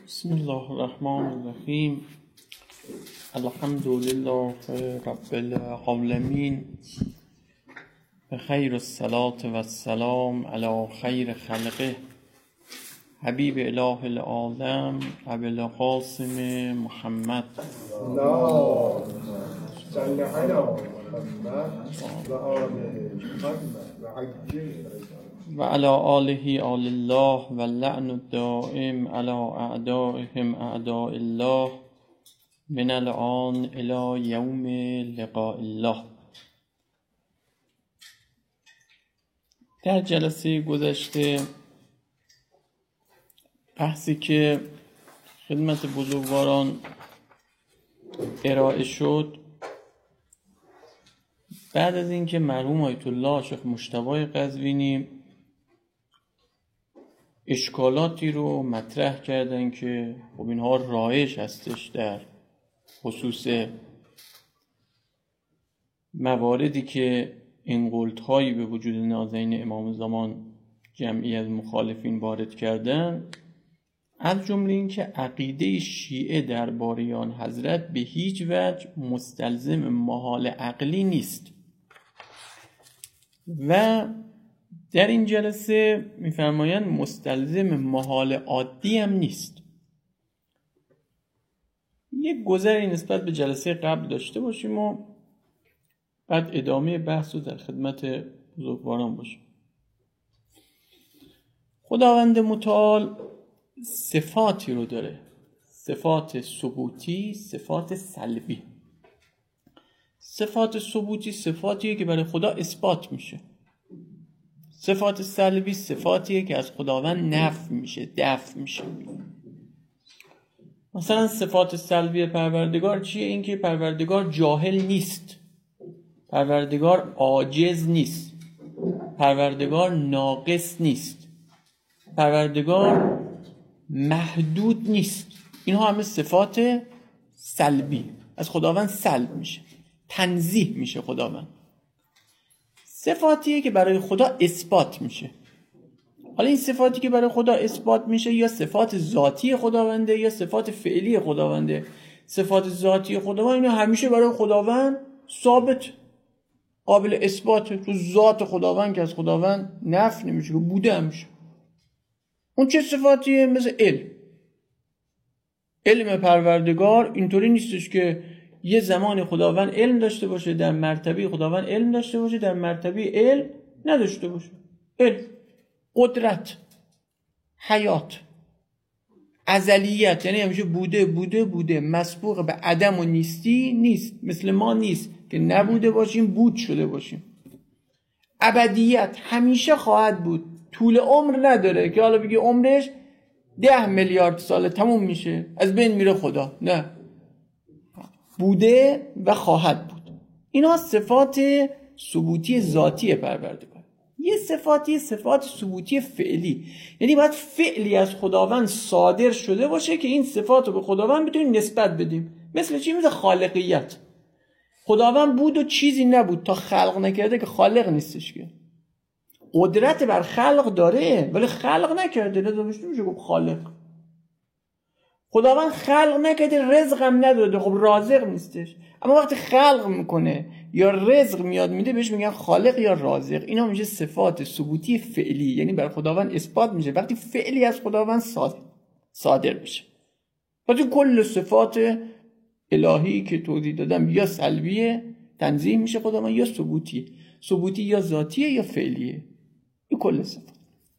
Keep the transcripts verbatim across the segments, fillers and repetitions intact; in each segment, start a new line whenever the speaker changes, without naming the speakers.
بسم الله الرحمن الرحیم. الحمد لله رب العالمین، بخیر الصلاة و السلام علی خیر خلقه حبیب اله العالم ابی القاسم محمد
اللهم صل علی محمد و آل محمد و عجل
و علی آله آل الله و لعن الدائم علی اعدائهم اعداء الله من الآن الی یوم لقاء الله. در جلسه گذشته بحثی که خدمت بزرگواران ارائه شد، بعد از اینکه مرحوم آیت الله شیخ مجتبی قزوینی اشکالاتی رو مطرح کردن که خب اینها رایج هستش در خصوص مواردی که این غلط‌هایی به وجود نازنین امام زمان جمعی از مخالفین وارد کردن، از جمله این که عقیده شیعه درباره آن حضرت به هیچ وجه مستلزم محال عقلی نیست و در این جلسه می‌فرمایند مستلزم محال عادی هم نیست. یک گذری نسبت به جلسه قبل داشته باشیم و بعد ادامه بحث رو در خدمت بزرگواران باشیم. خداوند متعال صفاتی رو داره، صفات ثبوتی، صفات سلبی. صفات ثبوتی صفاتیه که برای خدا اثبات میشه، صفات سلبی صفاتیه که از خداوند نفی میشه، دفع میشه. مثلا صفات سلبی پروردگار چیه؟ این که پروردگار جاهل نیست، پروردگار عاجز نیست، پروردگار ناقص نیست، پروردگار محدود نیست. اینها همه صفات سلبی از خداوند سلب میشه، تنزیه میشه خداوند. صفاتیه که برای خدا اثبات میشه. حالا این صفاتی که برای خدا اثبات میشه یا صفات ذاتی خداونده یا صفات فعلی خداونده. صفات ذاتی خداوند اینا همیشه برای خداوند ثابت، قابل اثباته. تو ذات خداوند که از خداوند نفی نمیشه، که بوده همیشه. اون چه صفاتیه؟ مثل علم. علم پروردگار اینطوری نیستش که یه زمان خداوند علم داشته باشه، در مرتبه خداوند علم داشته باشه، در مرتبه علم نداشته باشه. علم، قدرت، حیات، ازلیت، یعنی همیشه بوده بوده بوده، مسبوق به عدم و نیستی نیست. مثل ما نیست که نبوده باشیم بود شده باشیم. ابدیت، همیشه خواهد بود. طول عمر نداره که حالا بگی عمرش ده میلیارد سال تموم میشه از بین میره خدا. نه، بوده و خواهد بود. اینا صفات ثبوتی ذاتی پروردگار. یه صفاتی صفات ثبوتی فعلی، یعنی باید فعلی از خداوند صادر شده باشه که این صفات رو به خداوند بتونیم نسبت بدیم. مثل چی؟ مثل خالقیت. خداوند بود و چیزی نبود تا خلق نکرده که خالق نیستش. که قدرت بر خلق داره ولی خلق نکرده، نمیشه میشه گفت خالق. خداوند خلق نکرده، رزق هم نداده، خب رازق نیستش. اما وقتی خلق میکنه یا رزق میاد میده بهش میگن خالق یا رازق. اینا میشه صفات ثبوتی فعلی، یعنی بر خداوند اثبات میشه وقتی فعلی از خداوند صادر بشه. وقتی کل صفات الهی که توضیح دادم یا سلبیه تنزیه میشه خداوند، یا ثبوتیه. ثبوتی یا ذاتیه یا فعلیه. این کل صفات.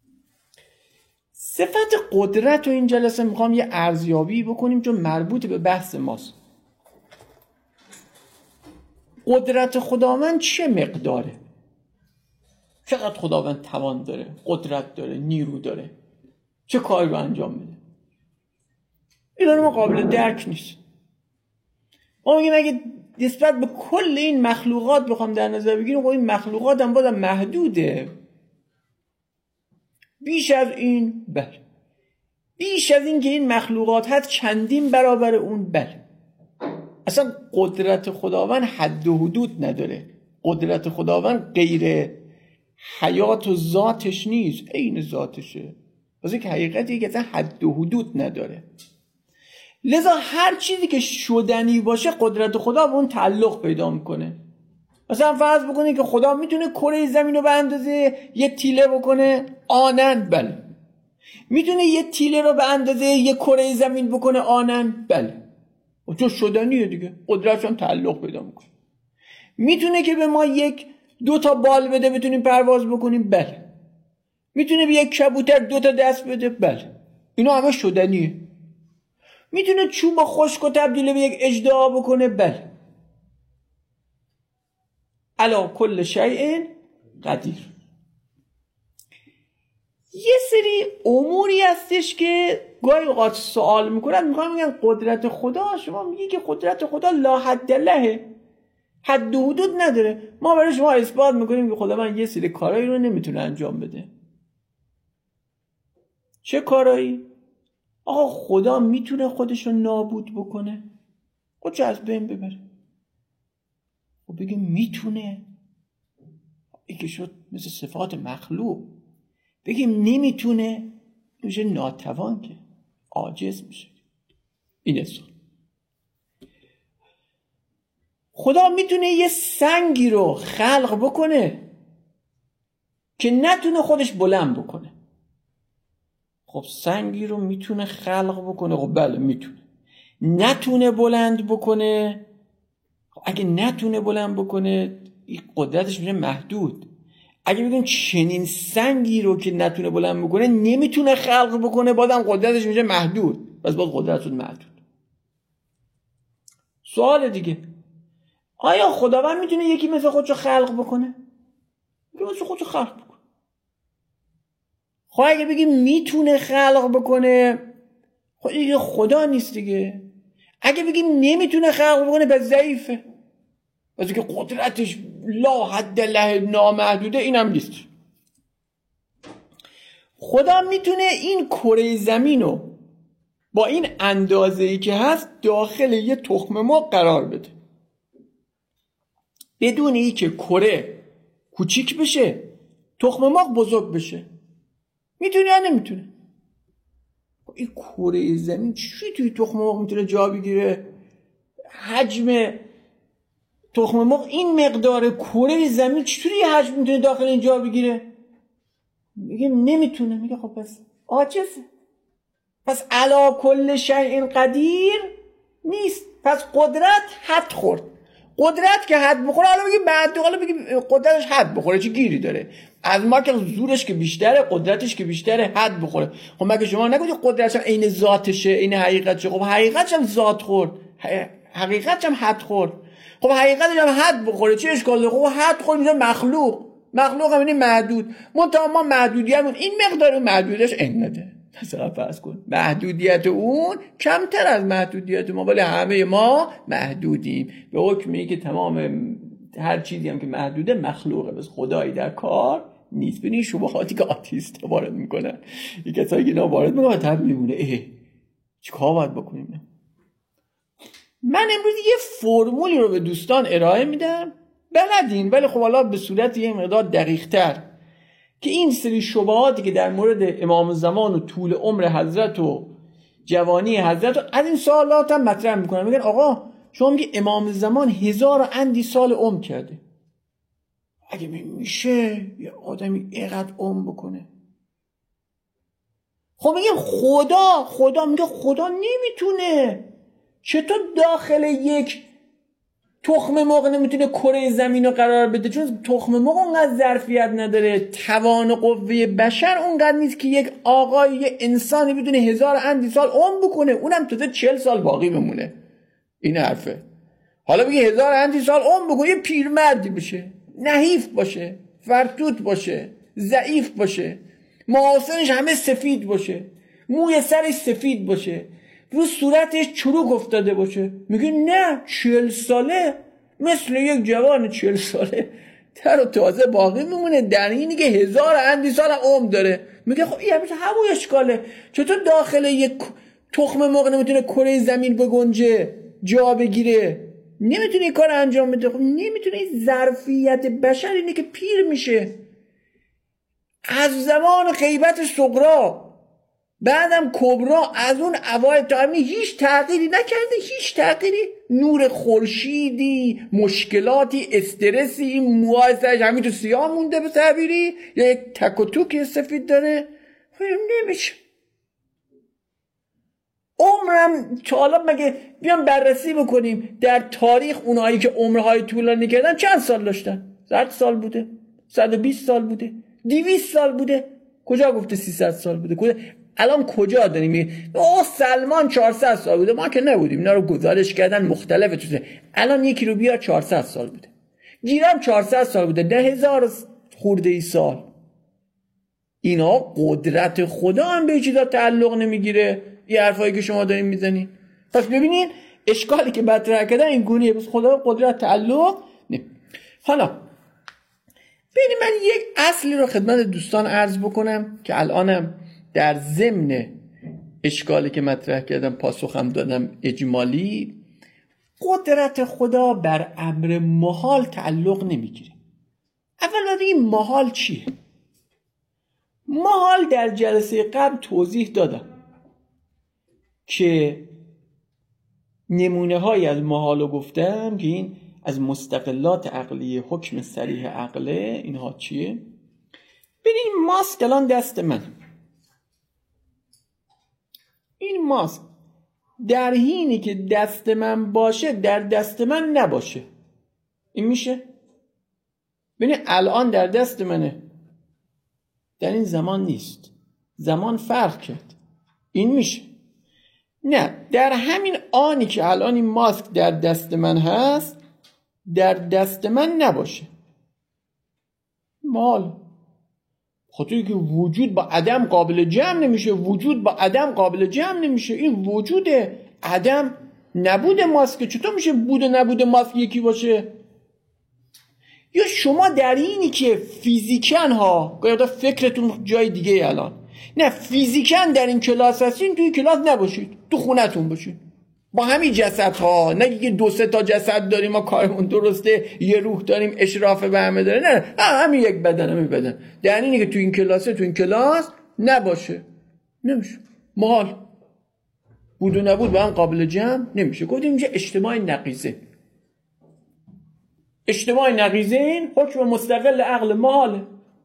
صفت قدرت رو این جلسه میخوام یه ارزیابی بکنیم چون مربوط به بحث ماست. قدرت خداوند چه مقداره؟ چقدر خداوند توان داره، قدرت داره، نیرو داره، چه کاری رو انجام میده؟ اینا ما قابل درک نیست. ما میگیم اگه نسبت به کل این مخلوقات بخوام در نظر بگیریم، خب این مخلوقات هم بازم محدوده. بیش از این بله، بیش از این که این مخلوقات هست چندین برابر اون بله. اصلا قدرت خداوند حد و حدود نداره. قدرت خداوند غیر حیات و ذاتش نیست، عین ذاتشه. واسه که حقیقتیه که اصلا حد و حدود نداره. لذا هر چیزی که شدنی باشه قدرت خدا به اون تعلق پیدا میکنه. مثلا فرض بکنید که خدا میتونه کره زمین رو به اندازه یه تیله بکنه آنن، بله. میتونه یه تیله رو به اندازه یه کره زمین بکنه آنن، بله. و چون شدنیه دیگه قدرتش هم تعلق پیدا میکنه. میتونه که به ما یک دو تا بال بده بتونیم پرواز بکنیم، بله. میتونه به یک کبوتر دو تا دست بده، بله. اینا همه شدنیه. میتونه چوب خشک و تبدیل به یک اژدها بکنه، بله. علی کل شیء قدیر. یه سری اموری هستش که گاهی اوقات سوال میکنن، میخوام میگن قدرت خدا، شما میگی که قدرت خدا لا حد لهه، حد و حدود نداره. ما برای شما اثبات میکنیم که خدا من یه سری کارایی رو نمیتونه انجام بده. چه کارایی؟ آقا خدا میتونه خودش رو نابود بکنه، خودش از بین ببره. خب بگیم میتونه، این که شد مثل صفات مخلوق. بگیم نمیتونه، میشه ناتوان، که عاجز میشه. این سوال. خدا میتونه یه سنگی رو خلق بکنه که نتونه خودش بلند بکنه. خب سنگی رو میتونه خلق بکنه، خب بله میتونه. نتونه بلند بکنه، خب اگه نتونه بلند بکنه این قدرتش میشه محدود. اگه بگیم چنین سنگی رو که نتونه بلند بکنه نمیتونه خلق بکنه، بازم قدرتش میشه محدود، پس باز قدرت شد محدود. سوال دیگه، آیا خداوند میتونه یکی مثل خودشو خلق بکنه؟ میگه مثل خودشو خلق بکنه. خب اگه بگیم میتونه خلق بکنه، خب دیگه خدا نیست دیگه. اگه بگیم نمیتونه خلق بکنه پس ضعیفه، پس که قدرتش لا حد له نامحدوده، اینم نیست. خدا میتونه این کره زمین رو با این اندازه‌ای که هست داخل یه تخم مرغ قرار بده بدون ای که کره کوچیک بشه تخم مرغ بزرگ بشه. میتونه یا نمیتونه؟ این کره زمین چی توی تخم مرغ میتونه جا بگیره؟ حجم تخم مرغ این مقدار، کره زمین چطوری حجم میتونه داخل این جا بگیره؟ میگه نمیتونه. میگه خب پس عاجزه، پس علی کل شیء قدیر نیست. پس قدرت حد خورد. قدرت که حد بخوره، حالا بگی بعد حالا بگی قدرتش حد بخوره چه گیری داره؟ از ما که زورش که بیشتره، قدرتش که بیشتره، حد بخوره. خب مگه شما نگوید قدرتش هم عین ذاتشه، عین حقیقتشه؟ خب حقیقتش هم ذات خورد، حقیقتش هم حد خورد. خب حقیقتش هم حد بخوره چه اشکال داره؟ خب حد خورد میشه مخلوق. مخلوق هم یعنی محدود. منتها ما محدودیتمون این مقدار، محدودیتش انقدره. مثلا فرض کن محدودیت اون کمتر از محدودیت ما، ولی همه ما محدودیم به حکم اینکه تمام هر چیزی هم که محدوده مخلوقه، بس خدایی در کار نیست. ببین شبهاتی که آتیست وارد میکنن، یک کسایی که اینا وارد میکنن تب میمونه اه چیکار باید بکنیم. من امروز یه فرمولی رو به دوستان ارائه میدم، بلدین ولی خب حالا به صورت یه مقدار دقیق تر، که این سری شبهاتی که در مورد امام زمان و طول عمر حضرت و جوانی حضرت و از این سوالات هم مطرح میکنن. میگن آقا شما میگی امام زمان هزار و اندی سال عمر کرده، اگه میشه یه آدمی اینقدر عمر بکنه؟ خب میگه خدا خدا میگه خدا نمیتونه. چطور داخل یک تخم مرغ نمیتونه کره زمین رو قرار بده؟ چون تخم مرغ اونقدر ظرفیت نداره، توان و قوه بشر اونقدر نیست که یک آقای یه انسانی بدونه هزار اندی سال عمر بکنه، اونم تازه چل سال باقی بمونه. این حرفه. حالا بگی هزار اندی سال عمر بکنه، یه پیرمردی بشه، نحیف باشه، فرتوت باشه، ضعیف باشه، محاسنش همه سفید باشه، موی سرش سفید باشه، رو صورتش چروک افتاده باشه. میگه نه چهل ساله مثل یک جوان چهل ساله تر و تازه باقی میمونه، در اینی که هزار اندی سال عمر داره. میگه خب این همون اشکاله. چطور داخل یک تخم مرغ نمیتونه کره زمین بگنجه، جا بگیره، نمیتونه این کار انجام بده؟ خب نمیتونه. این ظرفیت بشر اینه که پیر میشه. از زمان غیبت صغرا بعدم کبرا از اون اوایل تا همین هیچ تغییری نکرده، هیچ تغییری. نور خورشیدی، مشکلاتی، استرسی، این موهای سرش همین تو سیاه مونده به تعبیری، یا یک تک و توکی سفید داره. نمیشه. عمرم تا حالا مگه بیام بررسی بکنیم در تاریخ اونایی که عمرهای طولانی کردن چند سال داشتن؟ صد سال بوده؟ صد و بیست سال بوده؟ دویست سال بوده؟ کجا گفته سیصد سال بوده؟ کجا؟ الان کجا داریم میگیم اوه سلمان چهارصد سال بوده؟ ما که نبودیم، اینا رو گزارش کردن مختلفه توشه. الان یکی رو بیار چهارصد سال بوده، گیرم چهارصد سال بوده، ده هزار خورده ای سال. اینا قدرت خدا هم به چیزا تعلق نمیگیره. این حرفایی که شما دارین میزنین. پس ببینین اشکالی که مطرح کردن این گونیه، بس خدا قدرت تعلق نه. حالا ببین من یک اصلی رو خدمت دوستان عرض بکنم که الانم در ضمن اشکالی که مطرح کردم پاسخم دادم اجمالی. قدرت خدا بر امر محال تعلق نمیگیره. اولا این محال چیه؟ محال در جلسه قبل توضیح دادم که نمونه های از محال رو گفتم که این از مستقلات عقلیه، حکم صریح عقله. اینها چیه؟ ببین ماسک الان دست من، این ماسک در حینی که دست من باشه در دست من نباشه. این میشه؟ ببین الان در دست منه، در این زمان نیست، زمان فرق کرد. این میشه؟ نه، در همین آنی که الان این ماسک در دست من هست در دست من نباشه. مال خاطری که وجود با عدم قابل جمع نمیشه، وجود با عدم قابل جمع نمیشه. این وجود عدم نبود ماسک چطور میشه بود و نبود ماسک یکی باشه؟ یا شما در اینی که فیزیکن ها گاهی فکرتون جای دیگه الان نه فیزیکن در این کلاس هستین، توی کلاس نباشید، تو خونتون باشید با همین جسد ها. نه که دو سه تا جسد داریم ما کارمون درسته، یه روح داریم اشراف به همه داره، نه همین یک بدن، همین بدن. در اینی که تو این کلاسه تو این کلاس نباشه نمیشه. محال. بود و نبود با هم قابل جمع نمیشه. گفتیم میشه اجتماع نقیضه. اجتماع نقیضین حکم مستقل عقل محاله.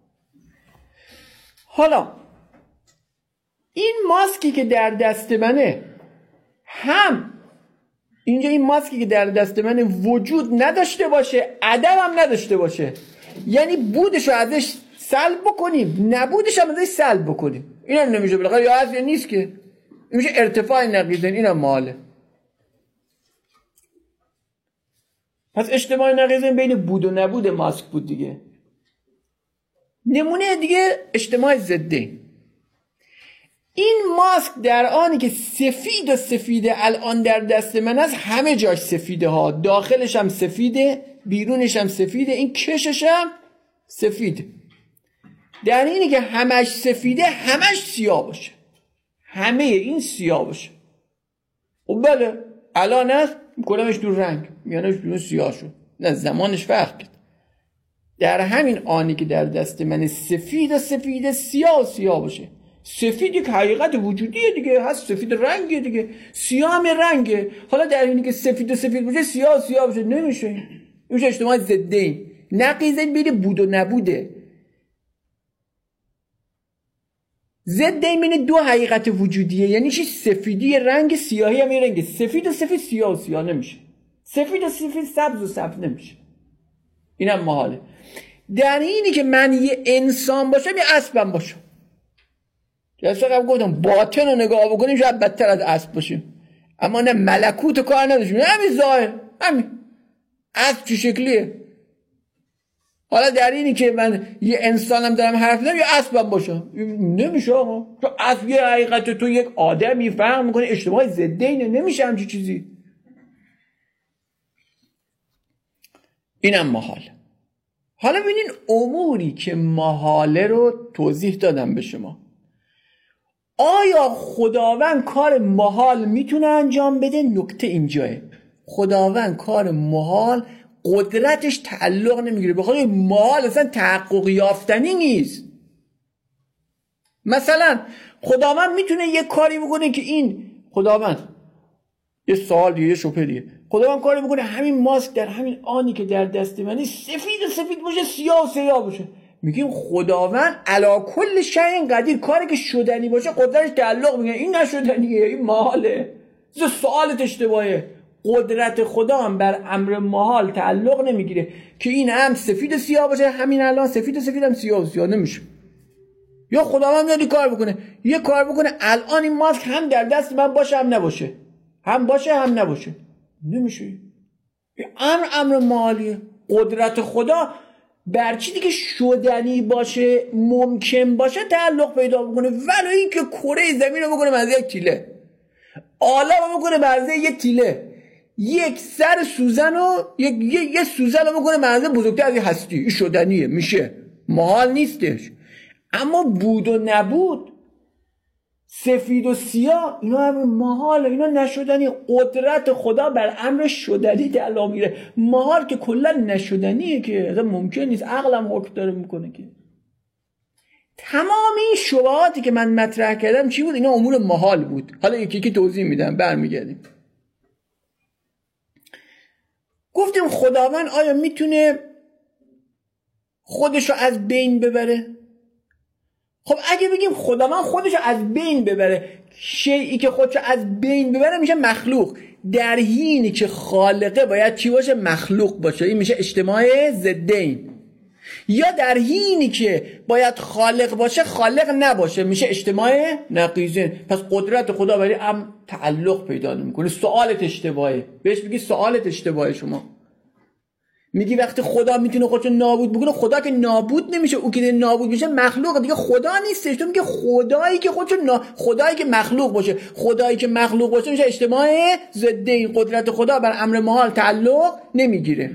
حالا این ماسکی که در دست منه، هم اینجا این ماسکی که در دست منه وجود نداشته باشه، عدم هم نداشته باشه، یعنی بودش رو ازش سلب بکنیم، نبودش هم ازش سلب بکنیم. این هم نمیشه، بالاخره یا هست یا نیست که. این میشه ارتفاع نقیضین. این هم محاله. پس اجتماع نقیضین بین بود و نبود ماسک بود دیگه. نمونه دیگه اجتماع ضدین. این ماسک در آنی که سفید و سفیده الان در دست من است، همه جاش سفیده ها، داخلش هم سفیده، بیرونش هم سفیده، این کشش هم سفیده. در اینی که همش سفیده همش سیاه باشه، همه این سیاه باشه. خب بله الان است میکنمش دور رنگ، میانش دور سیاه شد، نه زمانش فرق کرد. در همین آنی که در دست من سفید و سفیده، سیاه و سیاه باشه. سفید یک حقیقت وجودیه دیگه، هست سفید رنگه دیگه، سیاه هم رنگه. حالا در اینی که سفید و سفید باشه سیاه و سیاه باشه نمیشه. این میشه اجتماع ضدین. نقیضین بین بود و نبوده. ضدین بین دو حقیقت وجودیه، یعنی چی؟ سفیدی رنگ، سیاهی هم رنگ. سفید و سفید، سیاه و سیاه نمیشه. سفید و سفید، سبز و سبز نمیشه. اینم محاله. در اینی که من یه انسان باشم یه اسبم باشم. جلسه قبل گفتم باطن رو نگاه بکنیم شاید بدتر از اسب باشیم، اما نه ملکوت کار نداشتیم، همین ظاهر، همین اسب چه شکلیه. حالا در اینی که من یه انسانم دارم حرف میزنم یه اسبم باشم نمیشه آقا. تو اسب یه حقیقت، تو یک آدمی فهم میکنه، اجتماع ضدینه، نمیشه همچی چیزی. اینم محال. حالا ببینین اموری که محاله رو توضیح دادم به شما. آیا خداوند کار محال میتونه انجام بده؟ نکته اینجاه. خداوند کار محال قدرتش تعلق نمیگیره، بخاطر محال اصلا تحقق یافتنی نیست. مثلا خداوند میتونه یه کاری بکنه که این خداوند یه سوال دیگه، یه شبهه دیگه، خداوند کاری بکنه همین ماسک در همین آنی که در دست منی سفید و سفید باشه، سیاه و سیاه باشه. میگیم خداوند علا کل شیء قدیر، کاری که شدنی باشه قدرتش تعلق میگه این نشدنیه، این محاله. سوالت اشتباهه. قدرت خدا هم بر امر محال تعلق نمیگیره که این هم سفید و سیاه باشه، همین الان سفید و سفید هم سیاه و سیاه نمیشه. یا خداوند میاد کار بکنه، یه کار بکنه الان این ماسک هم در دست من باشه هم نباشه، هم باشه هم نباشه، نمیشه. امر امر محالیه. قدرت خدا بر چیزی که شدنی باشه، ممکن باشه تعلق پیدا بکنه. ولی این که کره زمین رو بکنه منزه یک تیله، عالم رو بکنه منزه یک تیله، یک سر سوزن رو یک یه, یه سوزن رو بکنه منزه بزرگتر از یه هستی، این شدنیه، میشه، محال نیستش. اما بود و نبود، سفید و سیاه، اینا امر محاله، اینا نشدنی. قدرت خدا بر امر شدنی تعلق میگیره. محال که کلا نشدنیه، که اصلا ممکن نیست، عقلم حکم داره میکنه. که تمام این شبهاتی که من مطرح کردم چی بود؟ اینا امور محال بود. حالا یکی یکی توضیح میدم، برمیگردیم. گفتیم خداوند آیا میتونه خودشو از بین ببره؟ خب اگه بگیم خداوند خودشو از بین ببره، شیئی که خودشو از بین ببره میشه مخلوق. در حینی که خالقه باید چی باشه؟ مخلوق باشه. این میشه اجتماع ضدین. یا در حینی که باید خالق باشه خالق نباشه، میشه اجتماع نقیضین. پس قدرت خدا برای هم تعلق پیدا نمیکنه. سوالت اشتباهه. بهش بگی سوالت اشتباهه. شما میگی وقتی خدا میتونه خودشو نابود بکنه، خدا که نابود نمیشه، او که نابود میشه مخلوق دیگه خدا نیستش. تو میگه خدایی که خودشو نا... خدایی که مخلوق باشه، خدایی که مخلوق باشه میشه اجتماع ضدین. قدرت خدا بر امر محال تعلق نمیگیره.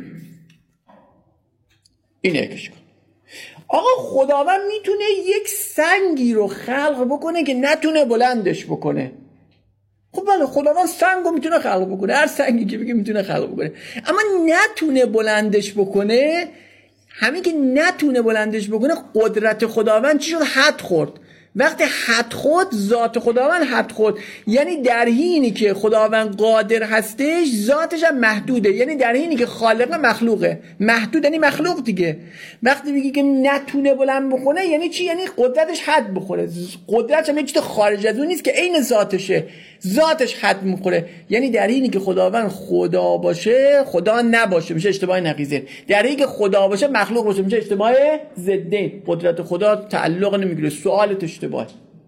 اینه یکیش. آقا خداوند میتونه یک سنگی رو خلق بکنه که نتونه بلندش بکنه. خب بله، خداوند سنگ رو میتونه خلق بکنه، هر سنگی که بگه میتونه خلق بکنه، اما نتونه بلندش بکنه. همین که نتونه بلندش بکنه، قدرت خداوند چی شد؟ حد خورد. وقتی حد خورد، ذات خداوند حد خورد. یعنی در حینی که خداوند قادر هستش، ذاتش هم محدوده. یعنی در حینی که خالق مخلوقه، محدود یعنی مخلوق دیگه. وقتی میگی که نتونه بلند بکنه یعنی چی؟ یعنی قدرتش حد بخوره. قدرتش هم یه چیز خارج از اون نیست که عین ذاتشه، ذاتش حد میخوره. یعنی در حینی که خداوند خدا باشه خدا نباشه، میشه اجتماع نقیضین. در حینی که خدا باشه مخلوق باشه، میشه اجتماع ضدین. قدرت خدا تعلق نمیگیره. سوالت اشتباه.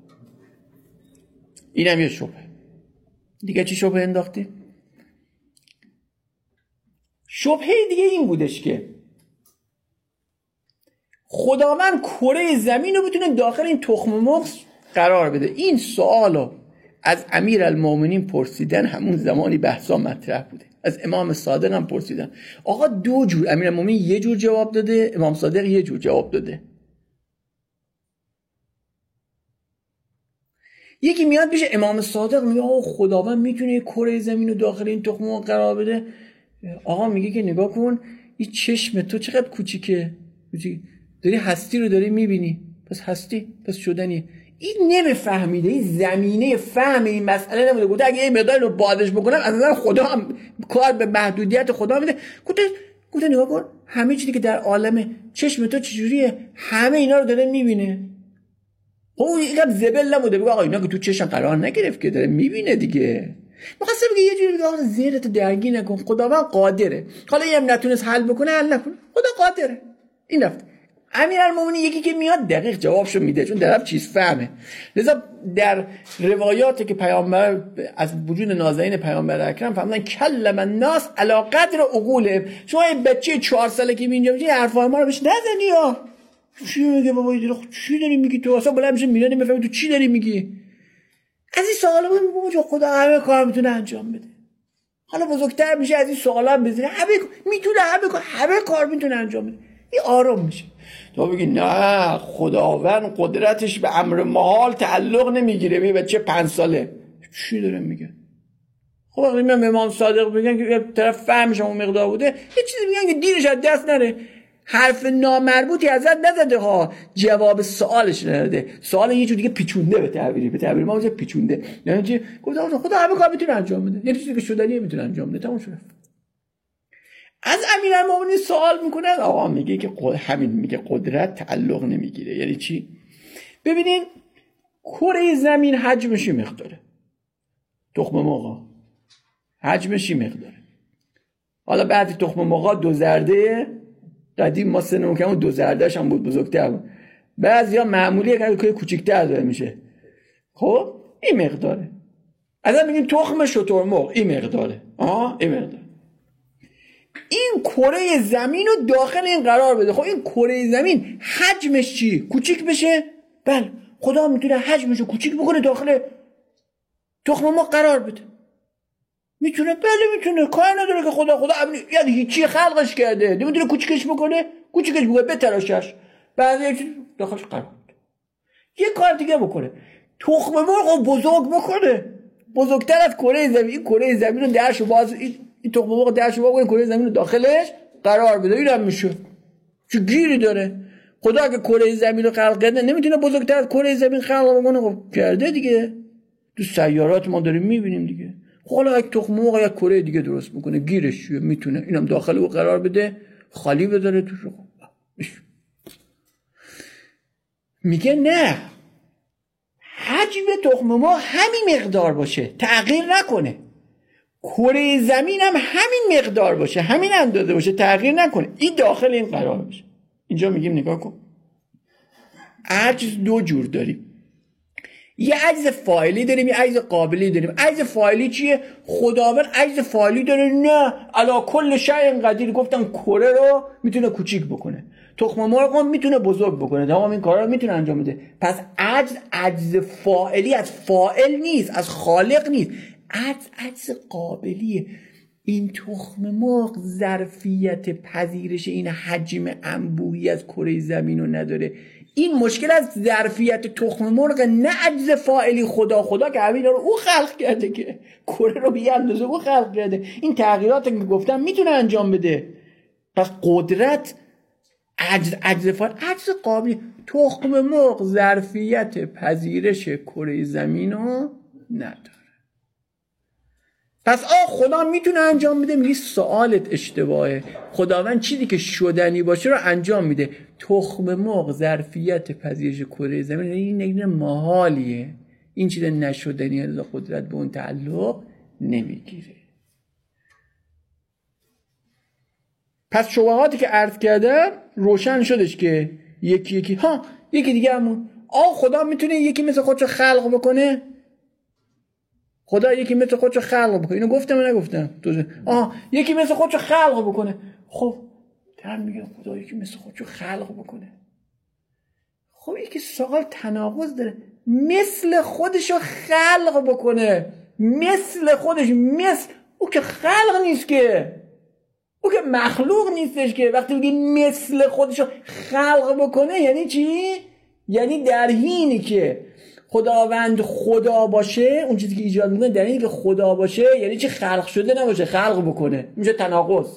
اینم یه شبهه دیگه. چی شبهه انداختی؟ شبهه دیگه این بودش که خداوند کره زمین رو بتونه داخل این تخم مغز قرار بده. این سوالو از امیرالمومنین پرسیدن، همون زمانی بحثا مطرح بوده. از امام صادق هم پرسیدن. آقا دو جور، امیرالمومنین یه جور جواب داده، امام صادق یه جور جواب داده. یکی میاد پیش امام صادق میگه آقا خداوند میتونه کره زمین رو داخل این تخم مرغ قرار بده؟ آقا میگه که نگاه کن، این چشم تو چقدر کوچیکه، داری هستی رو داری میبینی، پس هستی پس شدنی. این نمیفهمیده، این زمینه فهم این مسئله نمیده. گفته اگه این مقدار رو بادش بکنم از نظر خدا هم کار به محدودیت خدا میده. گفته گفته نگاه کن، همه چیزی که در عالم چشم تو چجوریه، همه اینا رو داره میبینه. او اینقدر زبل نبوده بگه آقا اینا که تو چشم قرار نگرفت که داره میبینه دیگه. می‌خواسته بگه یه جوری بگه آقا زیرت درگیر نکن، خداوند قادره. حالا یه هم نتونست حل بکنه، حل نکنه، خدا قادره. این رفت. امیرالمومنین یکی که میاد دقیق جوابشو میده، چون طرف چیز فهمه. لذا در روایاتی که پیامبر از وجود نازنین پیامبر اکرم فهمیدن کلم الناس علی قدر عقولهم. شما یه بچه چهار ساله که اینجا میشه حرفای ما رو بهش نزنی. ها چی میگه بابا؟ اینا چی داری میگی تو؟ اصلا بلند میشه میره نمیفهمی تو چی داری میگی. از این سوالا میگه بابا جو خدا همه کار میتونه انجام بده. حالا بزرگتر میشه از این سوالا بزنه، همه میتونه همه کار همه کار میتونه انجام بده. این آرام میشه. تو بگی نه خداوند قدرتش به امر محال تعلق نمیگیره. می بچه پنج ساله چی داره میگه؟ خب وقتی من به امام صادق بگن که طرف فهمش اون مقدار بوده، یه چیزی میگن که دیرش از دست نره. حرف نامربوطی ازت نزده ها، جواب سوالش نداده، سوال یه جور دیگه پیچونده به تعبیری به تعبیر ما میگه پیچونده، یعنی چی؟ گفت خدا همه کار میتونه انجام بده، یه چیزی که شدنیه میتونه انجام بده، تموم شد. از امیرالمومنین سوال میکنه، آقا میگه که همین، میگه قدرت تعلق نمیگیره. یعنی چی؟ ببینین کره زمین حجمش مقداره، تخم مرغ حجمش مقداره. حالا بعضی تخم مرغ دو زرده، قدیم ما سنمون که اون دو زردهش هم بود بزرگتر بود، بعضیا معمولیه که کوچیک‌تر کوچیک‌تر داره میشه. خب این مقداره. اصلا میگیم تخم شترمرغ این مقداره، آها این مقداره. این کره زمین رو داخل این قرار بده. خب این کره زمین حجمش چی؟ کوچیک بشه؟ بله خدا میتونه حجمش رو کوچیک بکنه داخل تخم مرغ قرار بده. میتونه، بله میتونه، کار نداره که خدا خدا یعنی هیچی خلقش کرده، نمیتونه کوچیکش بکنه، کوچیکش بکنه بتراشش، بعد یه چیز داخلش قرار بده. یه کار دیگه بکنه، تخم مرغ رو بزرگ بکنه، بزرگتر از کره زمین. این کره زمین رو درشو باز، این تخم مرغ درشو باز کنه، کره زمین رو داخلش قرار بده. اینم میشه. چه گیری داره؟ خدا اگه کره زمین رو خلق کرده نمیتونه بزرگتر از کره زمین خلق بکنه؟ خب کرده دیگه. تو سیارات ما داریم میبینیم دیگه. حالا یک تخم مرغ یک کره دیگه درست میکنه، گیرش چیه؟ میتونه اینم داخل او قرار بده، خالی بذاره توش. میگه نه، حجم تخم مرغ همین مقدار باشه، تغییر نکنه. کره زمین هم همین مقدار باشه، همین اندازه باشه، تغییر نکنه. این داخل این قرار باشه. اینجا میگیم نگاه کن، عجز دو جور داریم، یه عجز فاعلی داریم، یه عجز قابلی داریم. عجز فاعلی چیه؟ خداوند عجز فاعلی داره، نه علا کل شیء قدیر. گفتن کره رو میتونه کوچیک بکنه، تخم مرغ رو میتونه بزرگ بکنه، تمام این کارا رو میتونه انجام بده. پس عجز عجز فاعلی از فاعل نیست، از خالق نیست، عجز عجز قابلیه. این تخم مرغ ظرفیت پذیرش این حجم انبوهی از کره زمین رو نداره. این مشکل از ظرفیت تخم مرغ، نه عجز فاعلی. خدا خدا که همین رو او خلق کرده، که کره رو به اندازه او خلق کرده. این تغییرات که گفتم میتونه انجام بده. پس قدرت عجز عجز فاعلی، عجز قابلی. تخم مرغ ظرفیت پذیرش کره زمین رو نداره. پس آه خدا میتونه انجام بده؟ میگی سوالت اشتباهه. خداوند چیزی که شدنی باشه رو انجام میده. تخم مرغ ظرفیت پذیرش کره زمین، این نگه محالیه، این چیز نشدنی، از قدرت به اون تعلق نمیگیره. پس شبهاتی که عرض کردم روشن شدش که یکی یکی ها یکی دیگه همون آه خدا میتونه یکی مثل خودشو خلق بکنه؟ خدا یکی مثل خودشو خلق بکنه. اینو گفتم و نگفتم؟ آه یکی مثل خودشو خلق بکنه. خب در میگه خدا یکی مثل خودشو خلق بکنه. خب یکی سوال تناقض داره. مثل خودشو خلق بکنه، مثل خودش، مثل او که خلق نیست که، او که مخلوق نیستش که. وقتی میگه مثل خودشو خلق بکنه یعنی چی؟ یعنی در حینی که خداوند خدا باشه، اون چیزی که ایجاد میکنه در حینی که خدا باشه یعنی چی؟ خلق شده نباشه، خلق بکنه. میشه تناقض.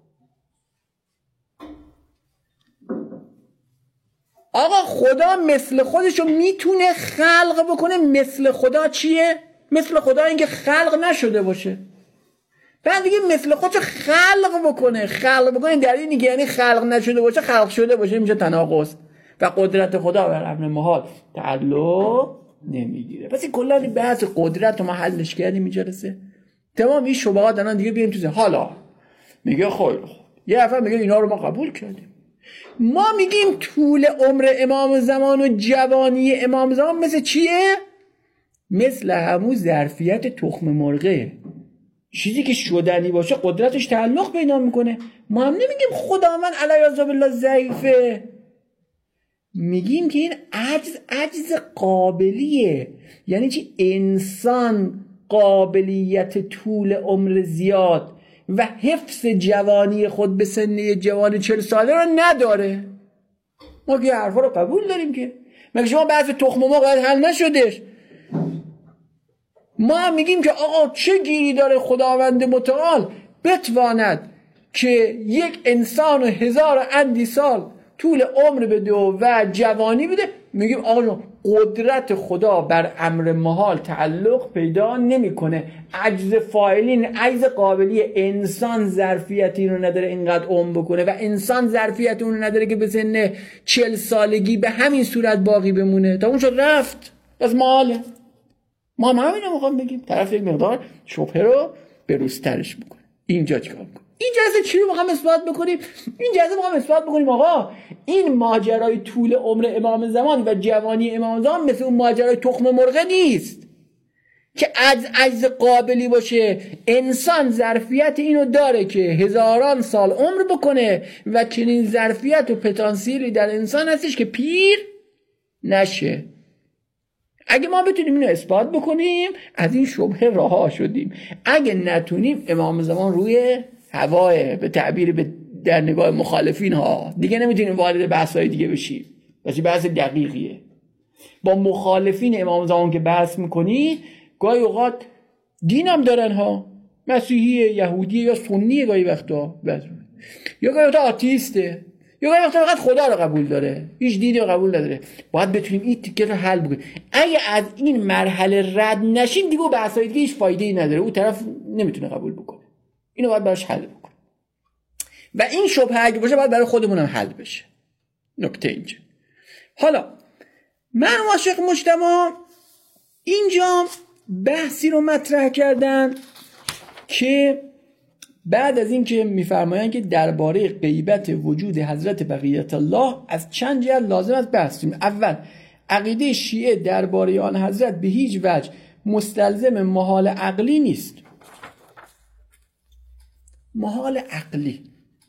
آقا خدا مثل خودشو میتونه خلق بکنه. مثل خدا چیه؟ مثل خدا اینکه خلق نشده باشه. بعد دیگه مثل خودشو خلق بکنه، خلق بکنه در اینی که یعنی خلق نشده باشه، خلق شده باشه. میشه تناقض و قدرت خدا بر امر محال تعلق نمیگیره. پس این کلا این بحث قدرت رو ما حلش کردیم این جلسه. تمام این شبهات الان دیگه بیایم تو. حالا میگه خیلی خوب، یه نفر میگه اینا رو ما قبول کردیم. ما میگیم طول عمر امام زمان و جوانی امام زمان مثل چیه؟ مثل همون ظرفیت تخم مرغه. چیزی که شدنی باشه قدرتش تعلق پیدا میکنه. ما هم نمیگیم خداوند علیه بالله ضعیفه، میگیم که این عجز عجز قابلیه. یعنی چی؟ انسان قابلیت طول عمر زیاد و حفظ جوانی خود به سن جوانی چهل ساله رو نداره. ما که حرفا رو قبول داریم که مگه شما بحث تخم مرغ حل نشدش؟ ما میگیم که آقا چه گیری داره خداوند متعال بتواند که یک انسان و هزار و اندی سال طول عمر بده و جوانی بده، میگیم آقا قدرت خدا بر امر محال تعلق پیدا نمیکنه. عجز فاعلین، عجز قابلی انسان ظرفیتی رو نداره اینقدر عمر بکنه و انسان ظرفیت اون رو نداره که به سن چهل سالگی به همین صورت باقی بمونه. تا اون شد رفت، از محاله. ما هم همین رو میخوام بگیم، طرف یک مقدار شبهه رو بروزترش بکنه. اینجا چیکار میکنه؟ این جلسه چی رو میخوام اثبات بکنیم؟ این جلسه میخوام اثبات بکنیم آقا این ماجرای طول عمر امام زمان و جوانی امام زمان مثل اون ماجرای تخم مرغ نیست که از عجز قابلی باشه. انسان ظرفیت اینو داره که هزاران سال عمر بکنه و چنین ظرفیت و پتانسیلی در انسان هستش که پیر نشه. اگه ما بتونیم اینو اثبات بکنیم از این شبهه رها شدیم. اگه نتونیم امام زمان روی هواه، به تعبیر به در نگاه مخالفین ها دیگه نمیتونیم وارد بحث‌های دیگه بشیم. بس بحث دقیقیه. با مخالفین امام زمان که بحث میکنی گاهی اوقات دین هم دارن ها، مسیحیه، یهودیه یا سنیه، گاهی وقتا یا گاهی وقتا آتیسته، یا گاهی وقتا فقط خدا رو قبول داره، هیچ دینی رو قبول نداره. باید بتونیم این تیکه رو حل بکنیم. اگه از این مرحله رد نشیم دیگه بحث‌های دیگه هیچ فایده‌ای نداره، اون طرف نمیتونه قبول بکنه. اینو باید براش حل بکنیم و این شبهه اگه باشه باید برای خودمون هم حل بشه. نکته اینجا. حالا من و عاشق مجتمع اینجا بحثی رو مطرح کردن که بعد از این که میفرمایند که درباره غیبت وجود حضرت بقیت الله از چند جهت لازم است بحث کنیم. اول، عقیده شیعه درباره آن حضرت به هیچ وجه مستلزم محال عقلی نیست. محال عقلی،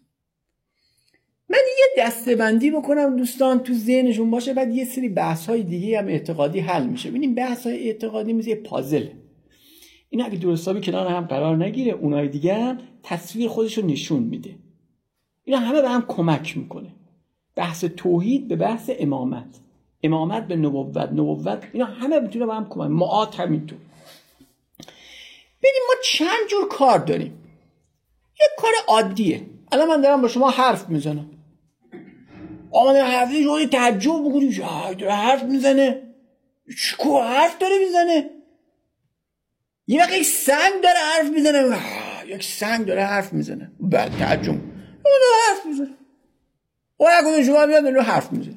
من یه دسته‌بندی بکنم دوستان تو ذهنشون باشه، بعد یه سری بحث‌های دیگه هم اعتقادی حل میشه. ببینیم بحث‌های اعتقادی مثل یه پازل، این اگه درست حسابی کنار هم قرار نگیره اونای دیگه هم تصویر خودش رو نشون میده. اینا همه به هم کمک میکنه. بحث توحید به بحث امامت، امامت به نبوت، نبوت، اینا همه میتونه با هم کمک. معاد همینطور. ببینیم ما چند جور کار داریم. یک کار عادیه. الان من دارم با شما حرف میزنم، آمده حرفی شما تعجب بکنید داره حرف میزنه، چکو حرف داره میزنه. یه وقت یک سنگ داره حرف میزنه، یک سنگ داره حرف میزنه، بعد تعجب اون حرف میزنه، اون اگه شما بیاد اون حرف میزنه،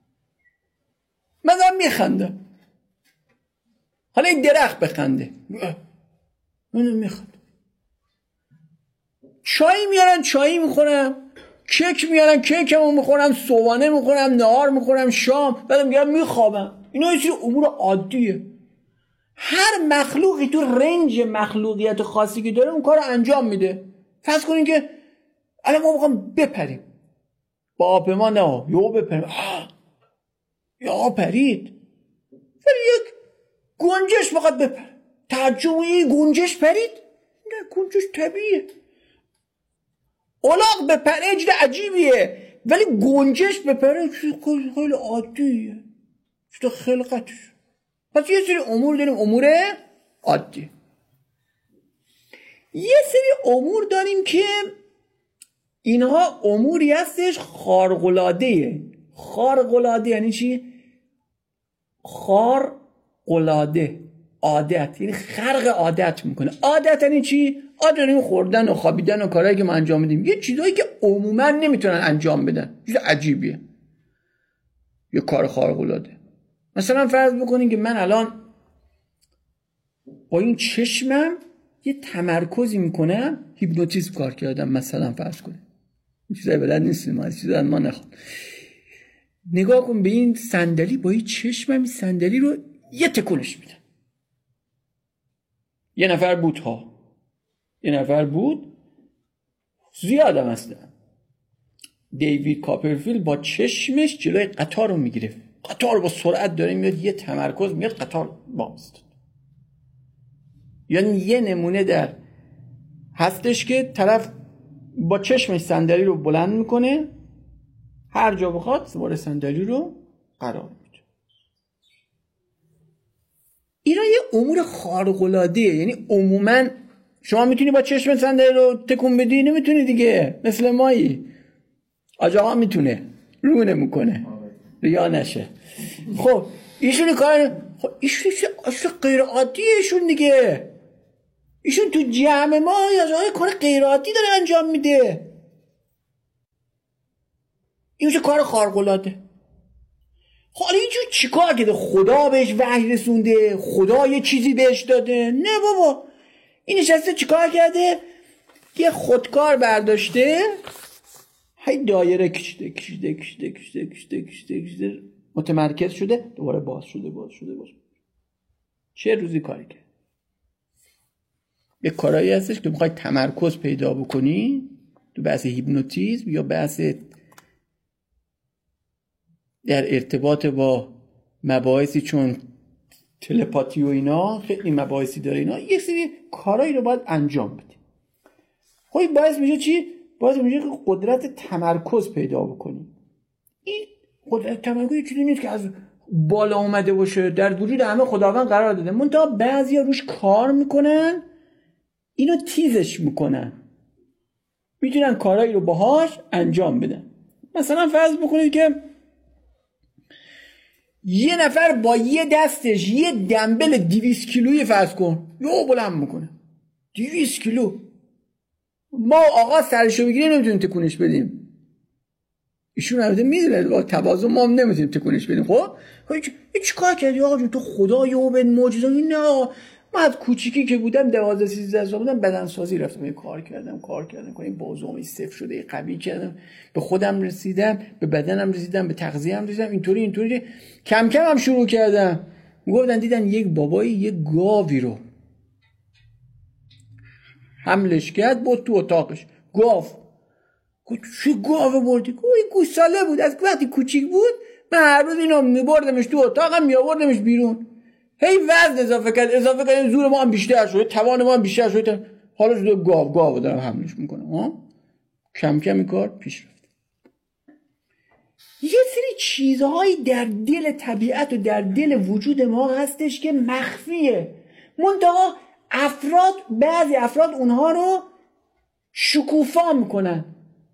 من دارم میخندم. حالا این درخت بخنده، من میخند. چای میارن چایی میخورم، کیک میارن کیکمو میخورم، صبحانه میخورم، نهار میخورم، شام، بعدم میگم میخوابم. اینا یه سری امور عادیه. هر مخلوقی تو رنج مخلوقیت خاصی که داره اون کار رو انجام میده. فرض کنین که الان ما میخوام بپریم، با آپما نه یهو بپریم، یا پرید، ولی یک گنجش فقط بپره، تعجب این گنجش پرید؟ نه، گنجش طبیعیه. الاغ بپره اجد عجیبیه، ولی گنجش بپره خیلی عادیه، چطور خلقتش. پس یه سری امور داریم، امور عادی. یه سری امور داریم که اینها اموری هستش خارق‌العاده. خارق‌العاده یعنی چی؟ خارق‌العاده، عادت، یعنی خرق عادت میکنه. عادت یعنی چی؟ عادت یعنی خوردن و خوابیدن و کارهایی که ما انجام میدیم، یه چیزایی که عموما نمیتونن انجام بدن، چیز عجیبیه، یه کار خارق‌العاده. مثلا فرض بکنین که من الان با این چشمم یه تمرکزی میکنم، هیپنوتیزم کار کردم مثلا فرض کنیم، این چیزایی بلد نیستیم ما، از چیزایی ما نخواد. نگاه کن به این صندلی، با این چشمم این صندلی رو یه تکونش میدم. یه نفر بود ها، یه نفر بود، زیادم هستن. دیوید کاپرفیلد با چشمش جلوی قطار رو میگیره، قطار با سرعت داره میاد، یه تمرکز میاد قطار بامست. یعنی یه نمونه در هستش که طرف با چشمش صندلی رو بلند میکنه، هر جا بخواد سوار صندلی رو قرار میده. اینا یه امور خارق‌العاده‌ایه، یعنی عموما شما میتونی با چشم صندلی رو تکون بدی؟ نمیتونی دیگه، مثل مایی. آج آقا میتونه، رو نمیکنه ریا نشه. خب ایشون کار، خب ایشون اصلا غیر عادیه ایشون دیگه. ایشون تو جمع ما یا کار غیر عادی داره انجام میده. این چه کار خارق العاده. حالا اینجور چیکار کرده؟ خدا بهش وحی رسونده؟ خدا یه چیزی بهش داده؟ نه بابا، این نشسته چیکار کرده؟ یه خودکار برداشته، هی دایره کشیده کشیده کشیده کشیده کشیده کشیده کشیده متمرکز شده، دوباره باز شده باز شده باز. چه روزی کاری کرد؟ یه کارایی هستش که میخوای تمرکز پیدا بکنی تو بحث هیپنوتیزم یا بحث در ارتباط با مباحثی چون تلپاتی و اینا، خیلی مباحثی داره اینا، یک سری کارایی رو باید انجام بدی. خب باعث میشه چی؟ باعث میشه که قدرت تمرکز پیدا بکنی. این قدرت تمرکز یه چیزی نیست که از بالا اومده باشه، در وجود همه خداوند قرار داده. منتها بعضیا روش کار میکنن، اینو تیزش میکنن، میتونن کارایی رو باهاش انجام بدن. مثلا فرض بکنید که یه نفر با یه دستش یه دنبل دویست کیلویی فرض کن یه بلند میکنه، دویست کیلو. ما آقا سرشو بگیره نمیتونیم تکونش بدیم. ایشون البته میدونه با تواضع ما هم نمیتونیم تکونش بدیم. خب هیچ کار کردی آقا جون؟ تو خدا یهو به معجزه؟ نه، من از کوچیکی که بودم دوازده سیزده سال بودم بدنسازی رفتم، یه کار کردم کار کردم کنم بازوم صفر شده، یه قوی کردم، به خودم رسیدم، به بدنم رسیدم، به تغذیه‌ام رسیدم، اینطوری اینطوری کم کم هم شروع کردم. میگفتن دیدن یک بابایی یک گاوی رو حملش کرد بود تو اتاقش. گاو. گفت چه گاو بردی؟ گفت این گوساله بود، از وقتی کوچیک بود من هر روز اینو میبردمش تو اتاقم میآوردمش بیرون. هی وزن اضافه کرد اضافه کرد، زور ما هم بیشتر شد، توان ما هم بیشتر شد، حالا شده گاو گاو دارم حملش میکنم. ها کم کم این کار پیش رفت. یه سری چیزهایی در دل طبیعت و در دل وجود ما هستش که مخفیه، منتها افراد بعضی افراد اونها رو شکوفا میکنن،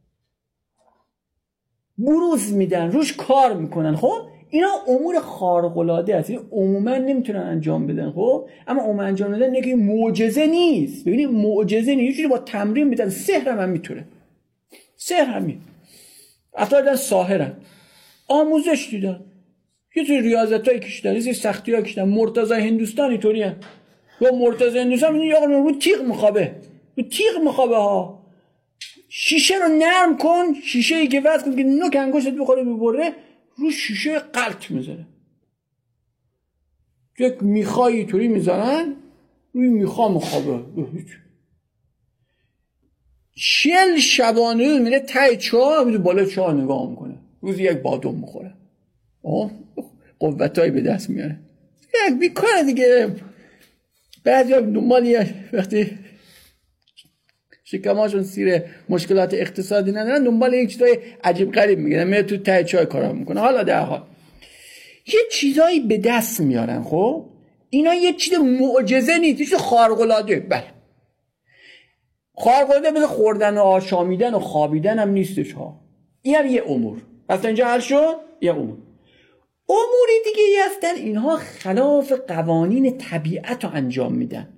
بروز میدن، روش کار میکنن. خب اینا امور خارق العاده است، عموما نمیتونن انجام بدن. خب اما عموما انجام بدن نگه معجزه نیست. ببینید معجزه نیست، یه چیزی با تمرین بدن. سحر هم, هم میتونه، سحر هم می افراد دادن ساحرن، آموزش دیدن، یه سری ریاضتایی کشیدن، یه سری سختی‌ها کشیدن. مرتضی هندوستان اینطوریه. یا مرتضی هندوستان میگه آقا رو تیغ میخوابه، رو تیغ میخوابه ها. شیشه رو نرم کن، شیشه ای که واسه کن که نوک انگشتت بخوره ببره، رو شیشه قلط میزنه. یک میخایی طوری میزنن روی میخا میخوابه. چل شبانه میره ته چاه، میره بالا چاه نگاه میکنه، روزی یک بادم میخوره. آه قوتایی به دست میاره. یک بیکاره دیگه. بعضی ها دنبال وقتی شکماشون سیر مشکلات اقتصادی ندارن دنبال یک چیزای عجیب غریب میگیرن، میره تو ته چای کارا میکنه. حالا در حال یه چیزایی به دست میارن. خب اینا یه چیز معجزه نیست، یه چیز خارق العاده. بله خارق العاده، مثل خوردن و آشامیدن و خوابیدن هم نیستش ها. این هم یه امور. پس اینجا حل شد. یه امور. امور دیگه ای هستن اینها خلاف قوانین طبیعت رو انجام میدن.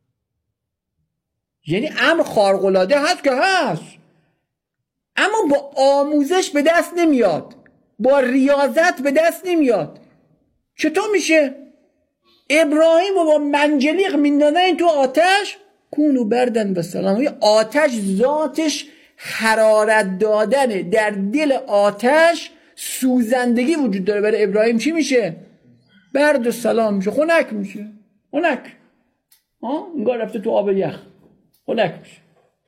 یعنی امر خارق العاده هست که هست، اما با آموزش به دست نمیاد، با ریاضت به دست نمیاد. چطور میشه؟ ابراهیم رو با منجلیق میندازن تو آتش، کونو بردن به سلام. آتش ذاتش حرارت دادنه، در دل آتش سوزندگی وجود داره. برای ابراهیم چی میشه؟ برد و سلام میشه، خنک میشه. خنک ها انگار رفته تو آب یخ، خنک میشه.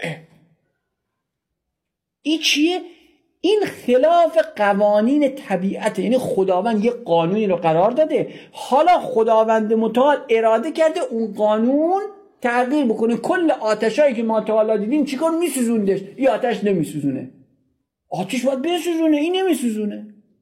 این چیه؟ این خلاف قوانین طبیعت. یعنی خداوند یه قانونی رو قرار داده، حالا خداوند متعال اراده کرده اون قانون تغییر بکنه. کل آتشایی که ما تا حالا دیدیم چیکار میسوزوندش؟ این آتش نمیسوزونه. آتش باید بسوزونه، این نمیسوزونه.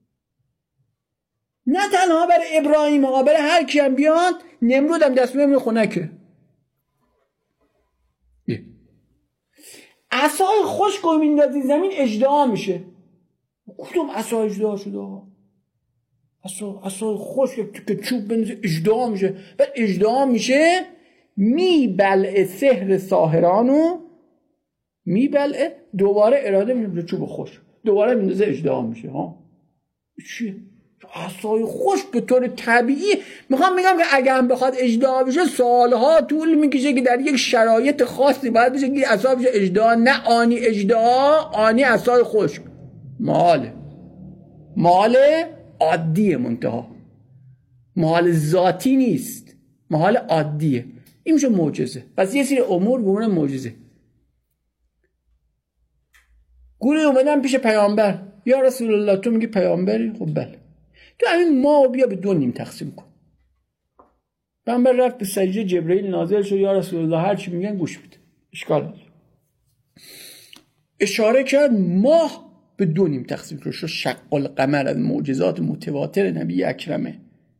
نه تنها برای ابراهیم ها، برای هر کی هم بیاد. نمرود هم دست میگه خنکه. عصای خشک رو میندازی زمین اژدها میشه. کدوم عصا اژدها شده آقا؟ عصا عصای خشک که چوب بندازی اژدها میشه. بعد اژدها میشه میبلع سحر ساحرانو، میبلعه دوباره اراده میشه چوب خشک، دوباره میندازه اژدها میشه. ها چیه؟ عصای خشک به طور طبیعی میخوام بگم که اگر هم بخواد اژدها بشه سالها طول میکشه که در یک شرایط خاصی باید بشه که عصا بشه اژدها. نه آنی اژدها، آنی عصای خشک. ماله مال عادیه، منتها مال ذاتی نیست، مال عادیه. این میشه معجزه. پس یه سری امور به عنوان معجزه. گوری اومدن پیش پیامبر، یا رسول الله تو میگی پیامبری؟ خب بله، تو همین ما بیا به دو نیم تقسیم کن. پیامبر رفت به سجده، جبرئیل نازل شد، یا رسول الله هر چی میگن گوش بده، اشکال نداره. اشاره کرد ماه به دو نیم تقسیم شد، شد شق القمر. از معجزات متواتر نبی اکرمه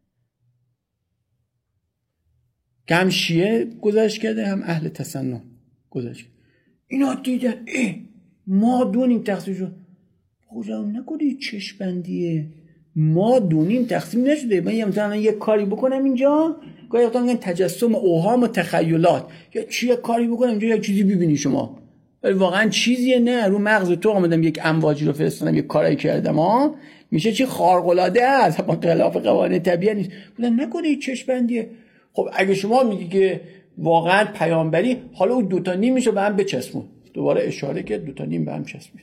که هم شیعه گذاشت کرده هم اهل تسنن گذاشت. اینا دیدن اه ما دو نیم تقسیم شد. خدا نکنه چشم بندیه، ما دو نیم تقسیم نشده. من یه مثلا یک کاری بکنم اینجا، گاهی وقتا میگن تجسم اوهام و تخیلات، یا چیه کاری بکنم اینجا یک چیزی ببینی شما، ولی واقعا چیزیه نه. رو مغز تو آمدم یک امواجی رو فرستادم یک کاری کردم ها، میشه چی خارق العاده است، اما خلاف قوانین طبیعت نیست. بودن نکنه چشم بندیه. خب اگه شما میگی که واقعا پیامبری، حالا اون دو تا نیم میشه به هم بچسبون. دوباره اشاره کرد دو تا نیم به هم چسبید.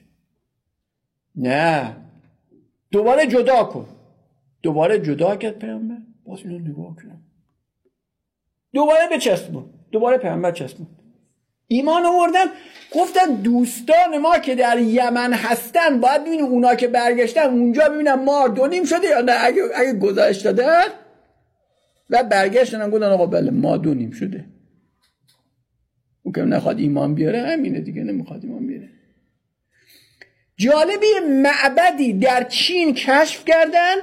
نه دوباره جدا کن. دوباره جدا کرد پیامبر، باز اینو نگاه کردم، دوباره بچسبون، دوباره پیامبر چسبون. ایمان آوردن، گفتن دوستان ما که در یمن هستن باید ببینیم اونا که برگشتن اونجا ببینم ما دو نیم شده یا نه. اگه اگه گذاشت دادن و برگشتن گفتن آقا بله ما دو نیم شده. اون که نخواد ایمان بیاره همینه دیگه، نمیخواد ایمان بیاره. جالبی معبدی در چین کشف کردن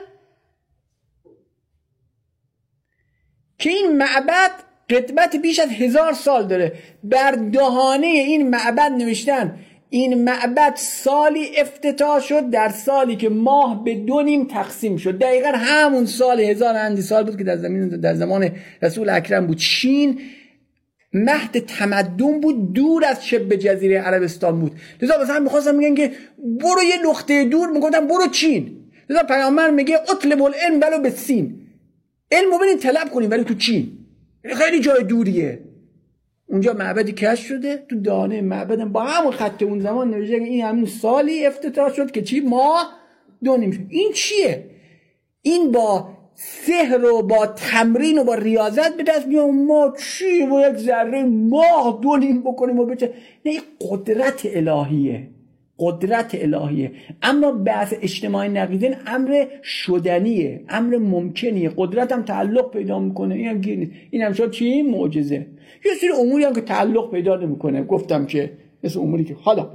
که این معبد قدمت بیش از هزار سال داره. بر دهانه این معبد نوشتن این معبد سالی افتتاح شد در سالی که ماه به دو نیم تقسیم شد. دقیقا همون سال هزار اندی سال بود که در زمین در زمان رسول اکرم بود. چین مهد تمدن بود، دور از شبه جزیره عربستان بود. لذا مثلا میخواستم میگن که برو یه نقطه دور، میگفتن برو چین. لذا پیامبر میگه اطلب العلم ولو بالصین، علمو برید طلب کنید ولی تو چین، خیلی جای دوریه. اونجا معبدی کشف شده، تو دانه معبد با همون خط اون زمان نوشته که این همون سالی افتتاح شد که چی ماه دو نیم شد. این چیه؟ این با سحر و با تمرین و با ریاضت به دست میام. ما چی با یک ذره ماه دو نیم بکنیم و بچه؟ نه، این قدرت الهیه، قدرت الهیه. اما بحث اجتماعی نقیضین امر شدنیه، امر ممکنیه. قدرت هم تعلق پیدا میکنه، این هم گیر نیست. این هم شد چی؟ معجزه. یه سری اموری هم که تعلق پیدا نمیکنه، گفتم که مثل اموری که حالا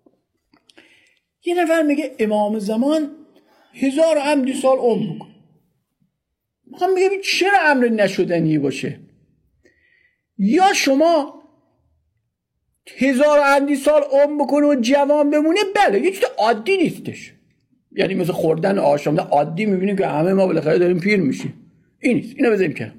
یه نفر میگه امام زمان هزار و اندی سال عمر بکن. میخوام بگم چرا امر نشدنی باشه؟ یا شما هزار و اندی سال عمر بکنه و جوان بمونه، بله یه چیز عادی نیستش، یعنی مثل خوردن آشام عادی میبینیم که همه ما بالاخره داریم پیر میشیم. این نیست، اینو بذاریم که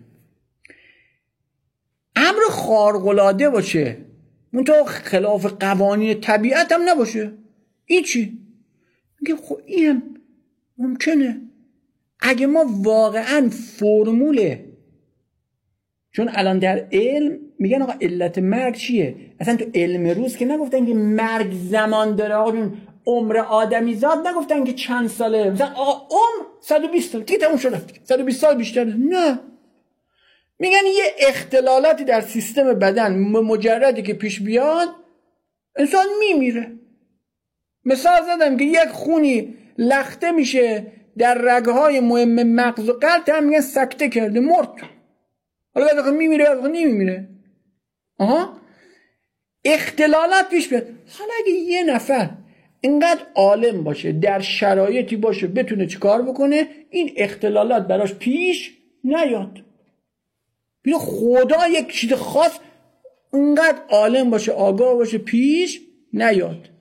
امر خارق العاده باشه، منتها خلاف قوانین طبیعت هم نباشه. این چی؟ میگه خب این ممکنه اگه ما واقعا فرموله، چون الان در علم میگن آقا علت مرگ چیه؟ اصلا تو علم روز که نگفتن که مرگ زمان داره، آقا عمر آدمی زاد نگفتن که چند ساله، مثلا آقا عمر صد و بیست سال دیگه تموم شد، صد و بیست سال بیشتر نه. میگن یه اختلالاتی در سیستم بدن مجردی که پیش بیاد انسان میمیره. مثال زدم که یک خونی لخته میشه در رگهای مهم مغز و قلب، هم میگن سکته کرده، مرد. حالا بعد میمیره یا نمیمیره؟ آها، اختلالات پیش بیاد. حالا اگه یه نفر اینقدر عالم باشه، در شرایطی باشه بتونه چیکار بکنه این اختلالات براش پیش نیاد، بیا خدا یک چیز خاص اونقدر عالم باشه، آگاه باشه، پیش نیاد.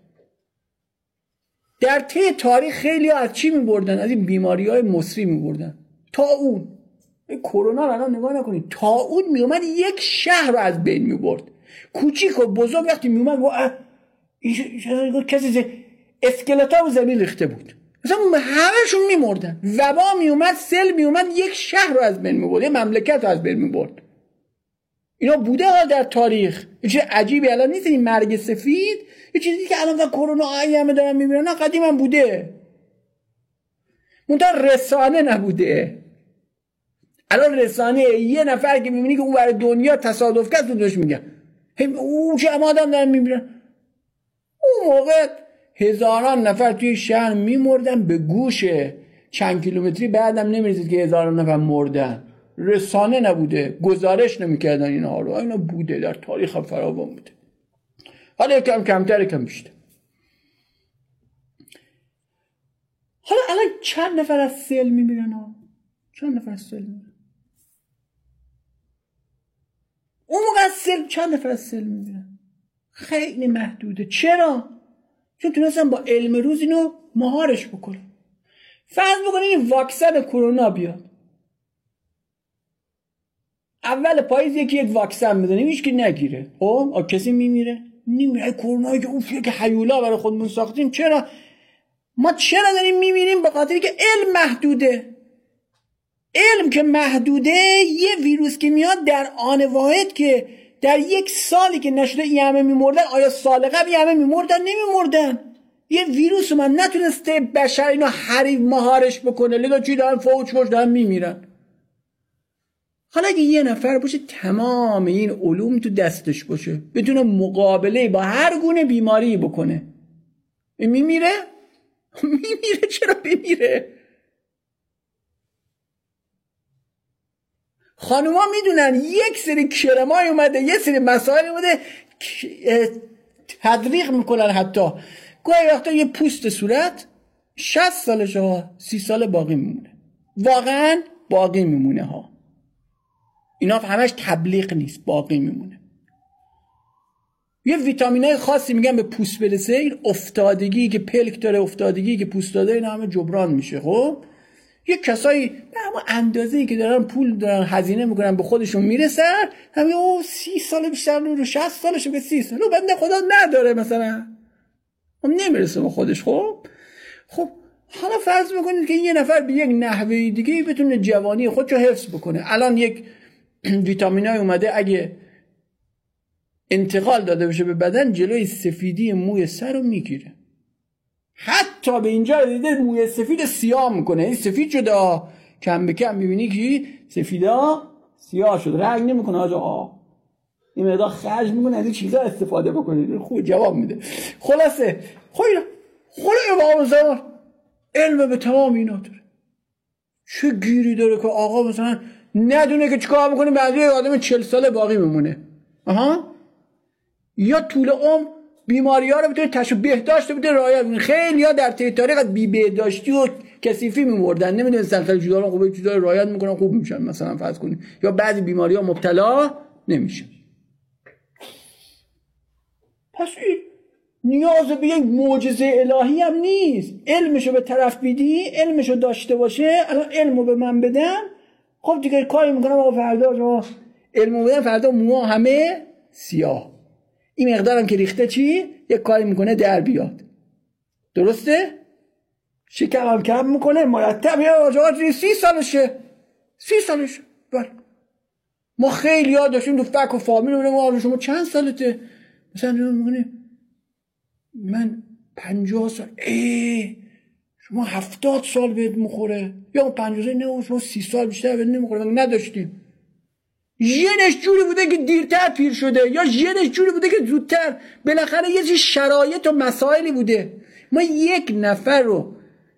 در طی تاریخ خیلی از چی میبردن؟ از این بیماری های مصری میبردن. طاعون، کرونا رو الان نگاه نکنید، طاعون میومد یک شهر رو از بین میبرد، کوچیک و بزرگ. وقتی میومد و کسی اسکلت ها و زمین ریخته بود، مثلا همهشون میمردن. وبا میومد، سیل میومد، یک شهر رو از بین میبرد، یک مملکت رو از بین میبرد. اینا بوده ها در تاریخ. یه چیز عجیبی الان نیست این مرگ سفید، یه چیزی که الان در کرونا آیه همه دارن میبینن، نه قدیما بوده، منتها رسانه نبوده. الان رسانه یه نفر که میبینی که اون برای دنیا تصادف کرد دوش میگن او چه هم آدم دارن میبینن. اون موقع هزاران نفر توی شهر میمردن به گوش، چند کیلومتری بعدم نمیرسید که هزاران نفر مردن. رسانه نبوده، گزارش نمیکردن اینا رو. اینا بوده، در تاریخ هم فراوان بوده. حالا یکم کمتر یکم بیشتر. حالا الان چند نفر از سیل میمیرن ها؟ چند نفر از سیل میمیرن؟ اون موقع از سیل چند نفر از سیل میمیرن؟ خیلی محدوده. چرا؟ چون تونستن با علم روز اینو مهارش بکنن. فرض بکنین این واکسن کرونا بیاد، اول پاییز یکی یک واکسن بزنیم، هیچ کی نگیره، خب کسی میمیره؟ نمیره. کرونایی که اوف که حیولا برای خودمون ساختیم. چرا؟ ما چرا داریم میمیریم؟ به خاطری که علم محدوده. علم که محدوده، یه ویروس که میاد در آن واحد که در یک سالی که نشده این همه میمردن، آیا سال قبل این همه میمردن؟ نمیمردن. یه ویروس من نتونسته بشر اینو حریف مهارش بکنه، لذا چی دارن فوج فوج دارن میمیرن. حالا اگه یه نفر باشه تمام این علوم تو دستش باشه، بتونه مقابله با هر گونه بیماری بکنه، میمیره؟ میمیره. چرا بمیره؟ خانوما میدونن یک سری کرمای اومده، یک سری مسائل اومده تدریق میکنن. حتی گاهی وقتا یه پوست صورت شصت سالشه ها، سی سال باقی میمونه، واقعا باقی میمونه ها. اینا همش تبلیغ نیست، باقی میمونه. یه ویتامینای خاصی میگن به پوست برسه، این افتادگی که پلک داره، افتادگی که پوست داده، اینا همه جبران میشه. خب یه کسایی به همون اندازه‌ای که دارن پول دارن هزینه میکنن به خودشون میرسن، همین او سی سال بیشتر رو شصت سالشه به سی سال، بنده خدا نداره مثلا، هم نمیرسه به خودش. خب خب حالا فرض میکنید که یه نفر به یک نحوه دیگه بتونه جوانی خودشو حفظ بکنه. الان یک ویتامینای اومده اگه انتقال داده بشه به بدن، جلوی سفیدی موی سر رو میگیره. حتی به اینجا دیده موی سفید سیاه میکنه. این سفید شده کم به کم میبینی که سفیدا سیاه شد، رنگ نمیکنه. آجا این مقدار خرج میکنه از این چیزا استفاده بکنید. خوب جواب میده. خلاصه خیلی خیلی بابا زمان علم به تمام اینا داره. چه گیری داره که آقا مثلا ندونه که چیکار میکنه، بعدی آدم چهل ساله باقی میمونه. آها، یا طول عمر بیماری ها رو بتونه تشخیص بهداشت بده رعایت کنه. خیلی ها در طی تاریخ بی بهداشتی و کثیفی میمردن، نمیدونستن خیلی چیزا رو خوبه چیزا رو رعایت میکنن خوب میشن مثلا فرض کنید، یا بعضی بیماری ها مبتلا نمیشن. پس این نیاز به یک معجزه الهی هم نیست. علمشو به طرف بیدی، علمشو داشته باشه. الان علمو به من بدن، خب دیگه کاری میکنم آقا فردا شما علمو بدن، فردا موها همه سیاه، این مقدارم که ریخته چی یک کاری میکنه در بیاد. درسته؟ شکم هم کم میکنه مرتب. یا آجاقات سی سالشه سی سالشه بله. ما خیلی ها داشتیم دو فک و فامیل رو بگم شما چند سالته؟ مثلا میگه من پنجاه سال. ای شما هفتاد سال بهت میخوره، یا پنجاه سال نه شما سی سال بیشتر بهت نمیخوره. من نداشتیم. ژنش جوری بوده که دیرتر پیر شده، یا ژنش جوری بوده که زودتر. بالاخره یه چیز شرایط و مسائلی بوده. ما یک نفر رو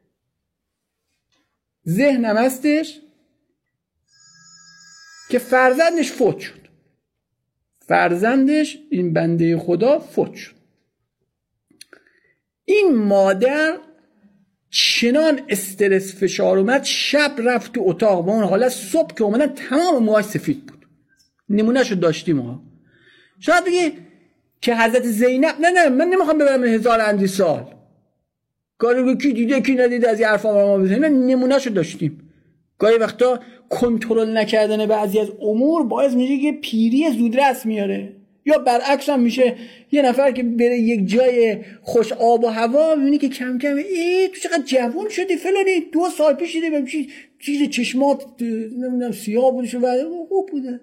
ذهنم هستش که فرزندش فوت شد، فرزندش این بنده خدا فوت شد. این مادر چنان استرس فشار اومد، شب رفت تو اتاق با اون حالت، صبح که اومدن تمام موهاش سفید بود. نمونهشو داشتیم ها. شاید بگی که حضرت زینب نه نه من نمیخوام ببرم هزار اندی سال، کاری کی دیده کی ندیده از این حرفا ما بزنیم، نمونهشو داشتیم. گاهی وقتا کنترل نکردن بعضی از امور باعث میشه که پیری زودرس میاره، یا برعکس هم میشه یه نفر که بره یک جای خوش آب و هوا میبینی که کم کم ای تو چقدر جوان شدی فلانی، دو سال پیش دیدم چیز چشمات نمیدونم سیاه بودش و خوب بوده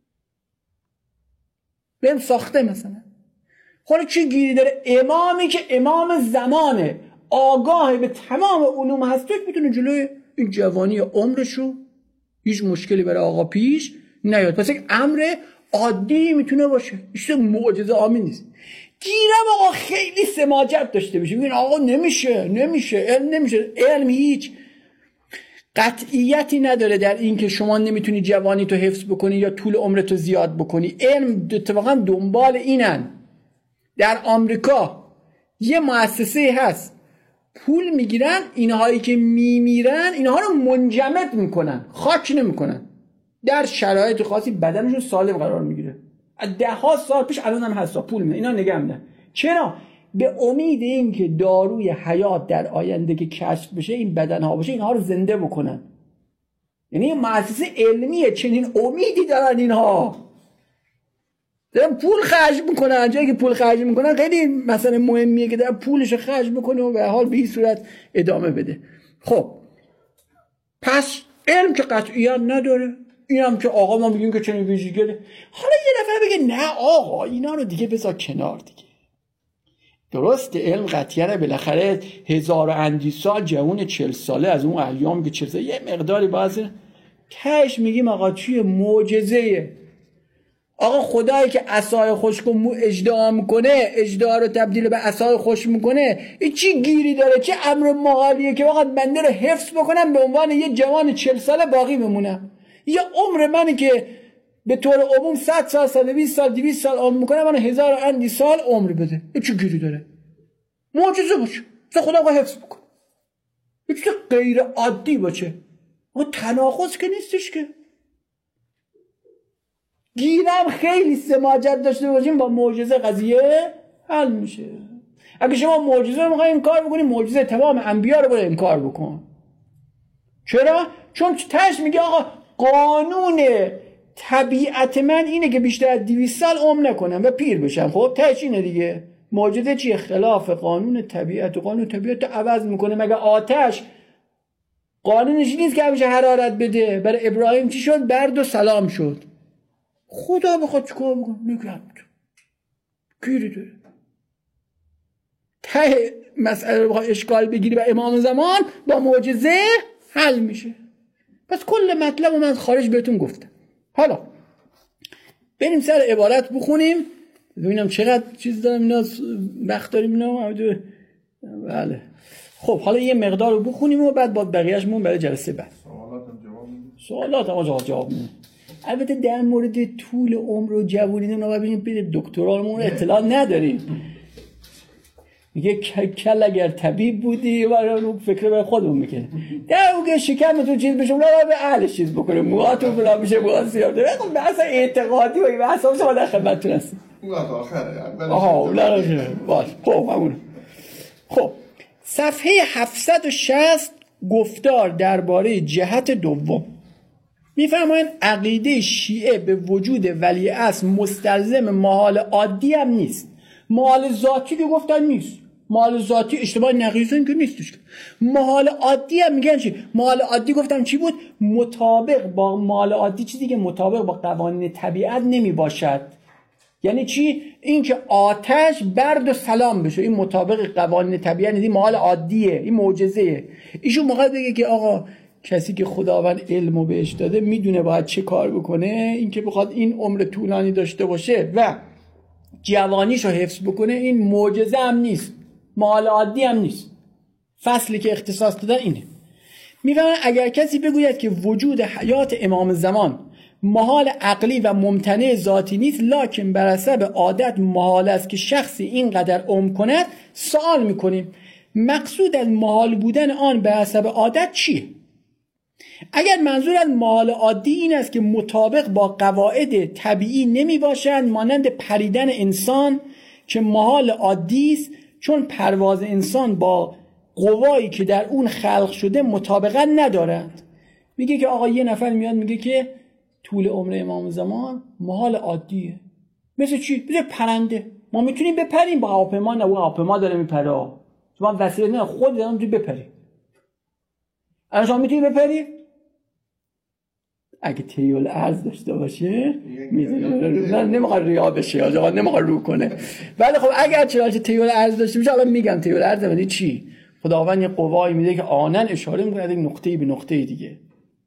بهم ساخته مثلا. حالا چی گیری داره؟ امامی که امام زمانه، آگاه به تمام علوم هستش، میتونه جلوی این جوانی عمرشو هیچ مشکلی برای آقا پیش نیاد. پس یک امر عادی میتونه باشه، هیچ معجزه آمیز نیست. گیرم آقا خیلی سماجت داشته باشه، ببین آقا نمیشه نمیشه علم نمیشه. علم هیچ قطعیتی نداره در این که شما نمیتونی جوانی تو حفظ بکنی یا طول عمرتو زیاد بکنی. علم اتفاقا دنبال اینن. در آمریکا یه مؤسسه هست پول میگیرن، اینهایی که میمیرن اینها رو منجمد میکنن، خاک نمیکنن، در شرایط خاصی بدنشون سالم قرار میگیره. ده ها سال پیش الان هم هست پول میدن اینا نگه میدن. چرا؟ به امید این که داروی حیات در آینده که کشف بشه این بدنها باشه اینها رو زنده بکنن. یعنی این مؤسسه علمیه، چنین امیدی دارن اینها، دارن پول خرج میکنن. جایی که پول خرج میکنن خیلی مثلا مهمیه که در پولش خرج بکنه و به حال به این صورت ادامه بده. خب پس علم که قطعیت نداره، این هم که آقا ما میگیم که چنین ویژگی داره. حالا یه نفر بگه نه آقا اینا رو دیگه بذار کنار دیگه. درست علم قطعیه، بالاخره هزار و اندی سال جوون چل ساله از اون ایام که چل ساله یه مقداری باید تهش میگیم آقا چیه؟ معجزه‌ایه. آقا خدایی که عصای خشک رو اجدها میکنه، اجدها رو تبدیل به عصای خشک میکنه، این چی گیری داره؟ چه امر محالیه که واقعا بنده رو حفظ بکنم به عنوان یه جوان چل ساله باقی بمونم؟ یا عمر منی که به طور عموم صد سال، صد و بیست سال، دویست سال عمر میکنه، من هزار و اندی سال عمر بده. این چی گیری داره؟ معجزه باشه، مثلا خدا رو حفظ بکنه، این چیز غیر عادی باشه، اما تناقض که نیستش که. گیرم خیلی سماجت داشته باشیم با معجزه قضیه حل میشه. اگه شما معجزه رو میخوای انکار بکنی، معجزه تمام انبیا رو باید انکار بکن. چرا؟ چون تاش میگه آقا قانون طبیعت من اینه که بیشتر از دویست سال عمر نکنم و پیر بشم. خب تاش اینه دیگه. معجزه چیه؟ خلاف قانون طبیعت. و قانون طبیعت رو عوض میکنه. مگه آتش قانونش نیست که همیشه حرارت بده؟ برای ابراهیم چی شد؟ برد و سلام شد. خدا بخواد چیکار بکنه؟ نگرد گیری داره. ته مسئله رو بخواد اشکال بگیری و امام زمان با معجزه حل میشه. پس کل مطلب رو من خارج بهتون گفتم. حالا بریم سر عبارت بخونیم ببینم چقدر چیز دارم اینا وقت داریم اینا. بله خب حالا یه مقدار رو بخونیم و بعد با بقیه‌اش مون برای جلسه بعد سوالات هم جواب جواب میدیم. البته در مورد طول عمر و جوانی نمیدونم ببینیم بده دکترامون اطلاع نداریم. میگه کل اگر طبیب بودی برای فکر به خودمون میکنه در اون شکمتون چیز بشه اونا به اهلش چیز بکنه موهاتون بلا میشه موهات سیاه داره. خب بحث اعتقادی و این بحث هم شما در خدمتتون هستیم.
اون آخره
آها اون آخره باش. خب همون. خب صفحه هفتصد و شصت گفتار درباره جهت دوم. میفرمایند عقیده شیعه به وجود ولیعصر مستلزم محال عادی هم نیست. محال ذاتی که گفتن نیست. محال ذاتی اشتباه نقیضون که نیستش. محال عادی هم میگن چی؟ محال عادی گفتم چی بود؟ مطابق با محال عادی چیزی که مطابق با قوانین طبیعت نمی باشد. یعنی چی؟ این که آتش برد و سلام بشه، این مطابق قوانین طبیعت نیست، محال عادیه، این معجزه‌ایه. ایشون موقع بگه که آقا کسی که خداوند علمو بهش داده میدونه باید چه کار بکنه، این که بخواد این عمر طولانی داشته باشه و جوانیشو حفظ بکنه، این معجزه هم نیست، محال عادی هم نیست. فصلی که اختصاص دادن اینه. میفهمن اگر کسی بگوید که وجود حیات امام زمان محال عقلی و ممتنع ذاتی نیست، لکن بر حسب عادت محال است که شخصی اینقدر عمر کند، سوال میکنیم مقصود از محال بودن آن بر حسب عادت چیه؟
اگر منظور از محال عادی این است که مطابق با قواعد طبیعی نمی باشند، مانند پریدن انسان که محال عادی است چون پرواز انسان با قوایی که در اون خلق شده مطابقت ندارند. میگه که آقا یه نفر میاد میگه که طول عمر امام زمان محال عادیه. مثل چی؟ مثل پرنده. ما میتونیم بپریم با هواپیما؟ نه، هواپیما داره میپره. شما وسیله نه، خود دارم میتونی بپری. الان شما میتونی بپری؟ اگه تیول ارز داشته باشه میدونه. نمیخواد ریا بشه، آقا نمیخواد رو کنه. ولی خب اگر چرا تیول ارز داشته باشه، الان میگم تیول ارز یعنی چی؟ خداوند یه قوایی میده که آنن اشاره میکنه یک نقطه‌ای به نقطه دیگه.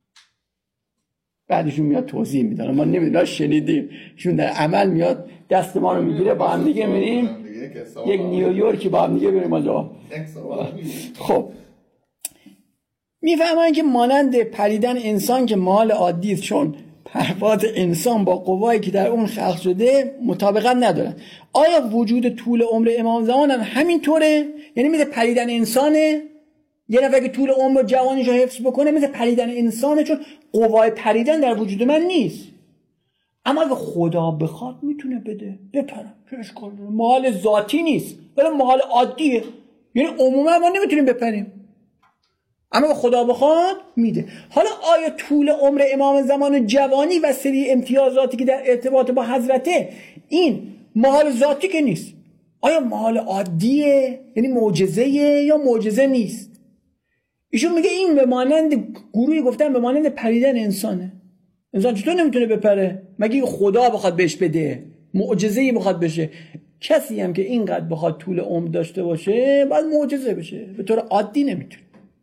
بعدشون میاد توضیح میدن. ما نمیدونم، شنیدیم چون در عمل میاد دست ما رو میگیره، با هم دیگه میریم یک نیویورکی با هم دیگه بریم اونجا. خب میفهمن که مانند پریدن انسان که محال عادی است چون پرواز انسان با قوایی که در اون خلق شده مطابقت ندارن. آیا وجود طول عمر امام زمان هم همینطوره؟ یعنی مثل پریدن انسانه؟ یه نفر که طول عمر جوانیش رو حفظ بکنه مثل پریدن انسانه، چون قوای پریدن در وجود من نیست. اما اگه خدا بخواد میتونه بده، بپرم، چه اشکال داره؟ محال ذاتی نیست ولی محال عادیه. یعنی عموما ما نمیتونیم بپریم، اما خدا بخواد میده. حالا آیا طول عمر امام زمان جوانی و سری امتیازاتی که در ارتباط با حضرته این محال ذاتی که نیست، آیا محال عادیه؟ یعنی معجزه یا معجزه نیست؟ ایشون میگه این به مانند، گروهی گفتن به مانند پریدن انسانه. انسان چطور نمیتونه بپره؟ مگه خدا بخواد بهش بده، معجزه‌ای بخواد بشه. کسی هم که اینقدر بخواد طول عمر داشته باشه باید معجزه بشه، به طور عادی نمیتونه.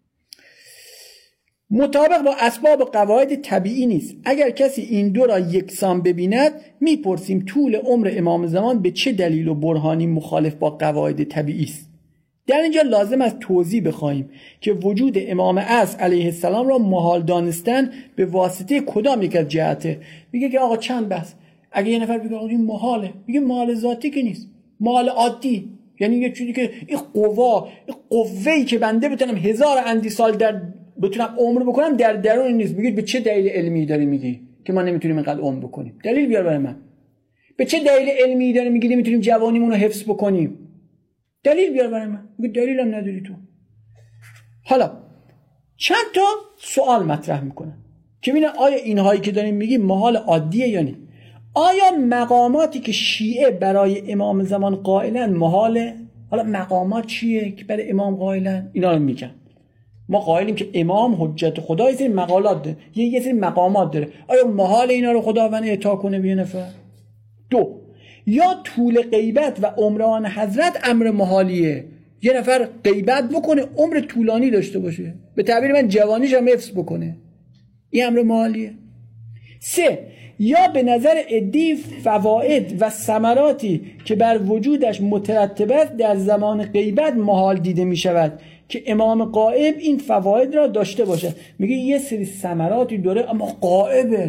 مطابق با اسباب و قواعد طبیعی نیست. اگر کسی این دو را یکسان ببیند، میپرسیم طول عمر امام زمان به چه دلیل و برهانی مخالف با قواعد طبیعی است. در اینجا لازم است توضیح بخواهیم که وجود امام عصر علیه السلام را محال دانستن به واسطه کدام یک از جهته. میگه که آقا چند بحث. اگه یه نفر بگه آقا این محاله، میگه محال ذاتی که نیست، محال عادی. یعنی یه چیزی که این قوا، این قوه‌ای که بنده بتونم هزار اندی سال در بتونم عمر بکنم در درون نیست. میگه به چه دلیل علمی داری میگی که ما نمیتونیم اینقدر عمر بکنیم؟ دلیل بیار برای من. به چه دلیل علمی داری میگی نمیتونیم جوانیمون رو حفظ بکنیم؟ دلیل بیار برای من. میگه دلیلم نداری تو. حالا چند تا سوال مطرح میکنن که ببینن آیا اینهایی که داریم میگیم محال عادیه یا نه. آیا مقاماتی که شیعه برای امام زمان قائلن محاله؟ حالا مقامات چیه که برای امام قائلن؟ اینا رو میگن. ما قائلیم که امام حجت خدا یه سری مقالات داره، یه یه سری مقامات داره. آیا محال اینا رو خداوند اعطا کنه به یه نفر؟ دو، یا طول غیبت و عمران حضرت امر محالیه. یه نفر غیبت بکنه عمر طولانی داشته باشه، به تعبیر من جوانیش هم حفظ بکنه، این امر محالیه. سه، یا به نظر عدی فواید و ثمراتی که بر وجودش مترتب است در زمان غیبت محال دیده می شود که امام غائب این فواید را داشته باشه. میگه یه سری ثمراتی داره اما غائبه،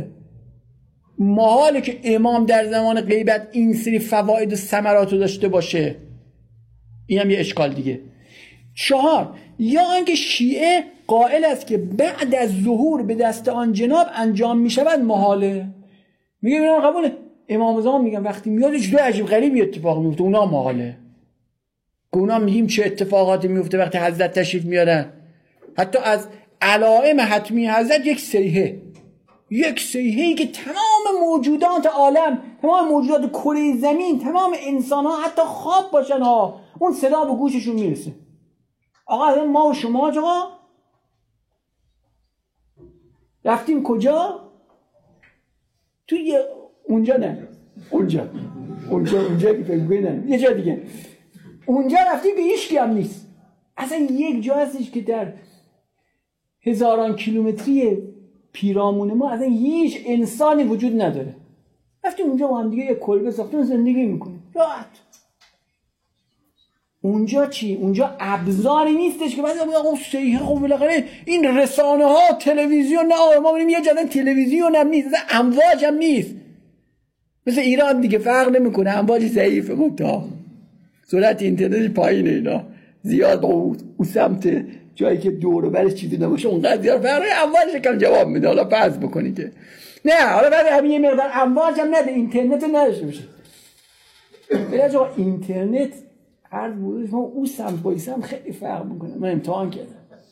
محاله که امام در زمان غیبت این سری فواید و ثمرات رو داشته باشه. این هم یه اشکال دیگه. چهار، یا آنکه شیعه قائل است که بعد از ظهور به دست آن جناب انجام می شود محاله. میگه اینا قبوله. امام زمان میگن وقتی میاد یه چیز عجیب غریبی اتفاق میفته، اونا محاله. که اونا میگیم چه اتفاقاتی میفته وقتی حضرت تشریف میارن. حتی از علائم حتمی حضرت یک صیحه، یک صیحه‌ای که تمام موجودات عالم، تمام موجودات کره زمین، تمام انسان ها حتی خواب باشن ها، اون صدا به گوششون میرسه. آقا ما و شما آقا رفتیم کجا؟ توی اونجا نه اونجا اونجا اونجا که فکر کنم یه جا دیگه، اونجا رفتیم که هیچ کی هم نیست. اصلا یک جا هستش که در هزاران کیلومتری پیرامون ما اصلا هیچ انسانی وجود نداره. رفتیم اونجا با هم دیگه یک کلبه ساختیم زندگی میکنیم راحت. اونجا چی؟ اونجا ابزاری نیستش که بعد آقا صحیح خب بالاخره این رسانه ها تلویزیون نه، ما بریم یه جدن تلویزیون هم نیست، امواج هم نیست. مثل ایران دیگه فرق نمیکنه، امواج ضعیفه، متا سرعت اینترنت پایینه، اینا زیاد او, او سمت جایی که دور و برش چیزی نباشه اونقدر زیاد برای امواجش کم جواب میده. حالا فرض بکنی که نه، حالا بعد همین یه مقدار امواج هم نده، اینترنت نداشته باشه. بله آقا اینترنت هر بودش ما او سم بایسم خیلی فرق میکنه. من امتحان کردم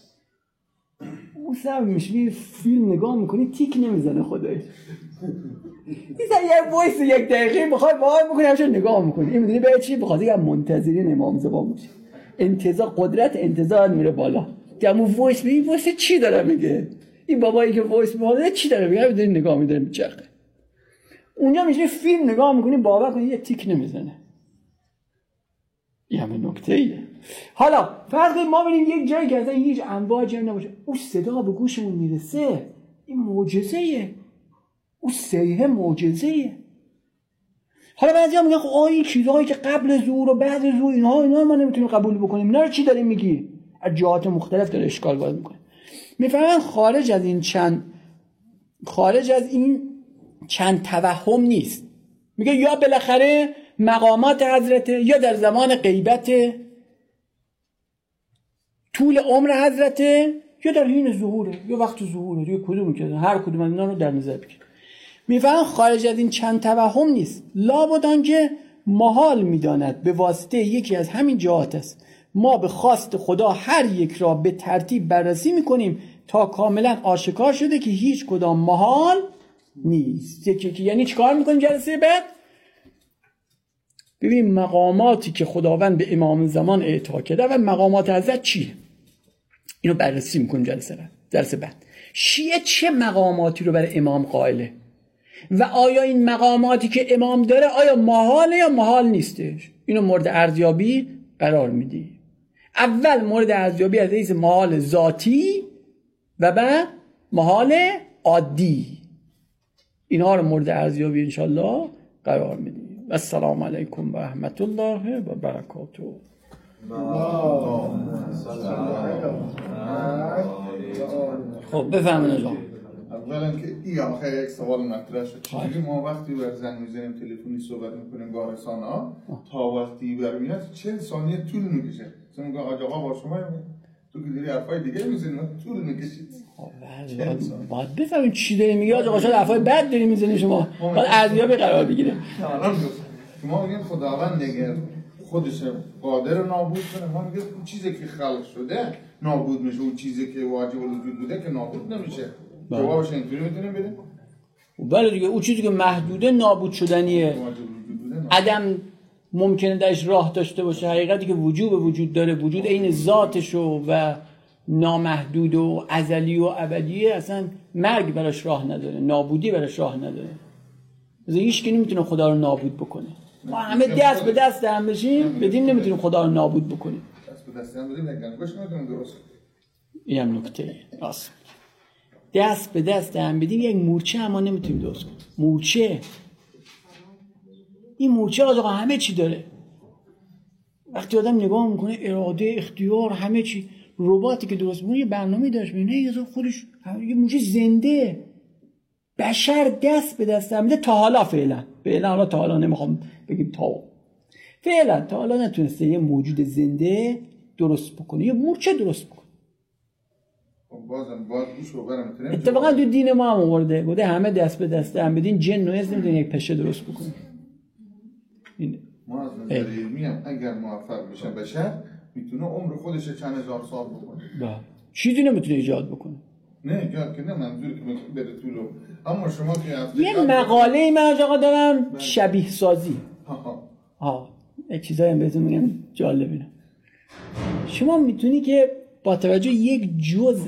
او سم میشونی فیلم نگاه میکنی تیک نمیزنه خدایش. اینجا یه وایس یک دقیقه بخوای وای میکنی همش نگاه میکنی. این میدونی به چی؟ بخاطر اینکه منتظرین امام زمان میشه. انتظار قدرت انتظار میره بالا. دمو وایس می وایس چی داره میگه؟ این بابایی که وایس میده چی داره میگه؟ میدونی نگاه میداره میچرخه. اونجا میشه فیلم نگاه میکنی باور کنی یه تیک نمیزنه. این همه نکته ایه. حالا فرض ما بریم یک جایی که اصلا هیچ امواجی نباشه، اون صدا به گوشمون میرسه، این معجزه‌ایه. اون سیحه معجزه‌ایه. حالا بعضیا میگن خب آ این چیزهایی که قبل ظهور و بعد ظهور اینها اینا ما نمیتونیم قبول بکنیم. اینا رو چی داری میگی؟ از جهات مختلف داره اشکال وارد میکنه. میفهمن خارج از این چند خارج از این چند توهم نیست. میگه یا بالاخره مقامات حضرته، یا در زمان غیبت طول عمر حضرته، یا در حین ظهوره، یا وقت ظهوره. دیگه کدوم که هر کدوم از اینا رو در نظر بگیر. میفهمن خارج از این چند توهم نیست. لابد آنکه محال میداند به واسطه یکی از همین جهات است. ما به خواست خدا هر یک را به ترتیب بررسی میکنیم تا کاملا آشکار شده که هیچ کدام محال نیست. یکی یعنی چیکار میکنیم جلسه بعد؟ ببینیم مقاماتی که خداوند به امام زمان اعطا کرده و مقامات حضرت چیه؟ اینو بررسی میکنیم جلسه بعد. جلسه بعد شیعه چه مقاماتی رو برای امام قائله و آیا این مقاماتی که امام داره آیا محاله یا محال نیستش؟ اینو مورد ارزیابی قرار میدی. اول مورد ارزیابی از حیث محال ذاتی و بعد محال عادی. اینها رو مورد ارزیابی انشالله قرار میدی. السلام علیکم و رحمت الله و برکاته. خب بفهمین آقا.
اولا که این آخه یک سوال مطرح شد. چجوری ما وقتی بر زنگ میزنیم تلفنی صحبت میکنیم با رسانه‌ها تا وقتی برمیاد چه ثانیه طول میکشه؟ مثلا میگه آقا آقا با شما تو که دیگه حرفای دیگه میزنید طول میکشید.
باید بفهمیم چی داری میگه. آقا شاید حرفای بد داری میزنی شما. باید ارزیابی قرار بگیره.
شما میگین خداوند نگه خودش قادر نابود کنه، ما میگیم اون چیزی که خلق شده نابود میشه، اون چیزی که واجب الوجود بوده که نابود نمیشه. جوابش اینطوری میتونیم بدیم؟
بله دیگه اون چیزی که محدوده نابود شدنیه. عدم ممکنه درش راه داشته باشه. حقیقتی که وجود وجود داره، وجود عین ذاتشو و نامحدود و ازلی و ابدیه، اصلا مرگ براش راه نداره، نابودی براش راه نداره. مثلا هیچ کی نمیتونه خدا رو نابود بکنه. ما همه دست به دست هم بشیم بدیم نمیتونیم خدا رو نابود بکنیم.
دست به دست هم بدیم نگنگوش نمیتونیم درست.
این هم نکته راست. دست به دست هم بدیم یک مورچه اما نمیتونیم درست کنیم. مورچه این مورچه آقا همه چی داره. وقتی آدم نگاه میکنه اراده، اختیار، همه چی. رباتی که درست میکنه یه برنامه داشت میبینه یه خودش یه مورچه زنده. بشر دست به دست هم میده تا حالا فعلا فعلا حالا تا حالا نمیخوام بگیم تا فعلا تا حالا نتونسته یه موجود زنده درست بکنه، یه مورچه درست بکنه.
بازم باید گوش رو برم میتونیم
اتفاقا تو دین ما هم آورده گفته همه دست به دست هم بدین جن و انس نمیتونه یک پشه درست بکنه. این
ما از نظر علمی هم اگر موفق بشه بشر میتونه عمر خودش چند هزار سال بکنه.
چیزی نمیتونه ایجاد بکنه.
نه ایجاد کنه منظوری که بره طولو. اما شما که
یه مقاله ای من آقا دارم شبیه سازی. ها یک چیزایی هم بهتون میگم جالبه. شما میتونی که با توجه یک جزء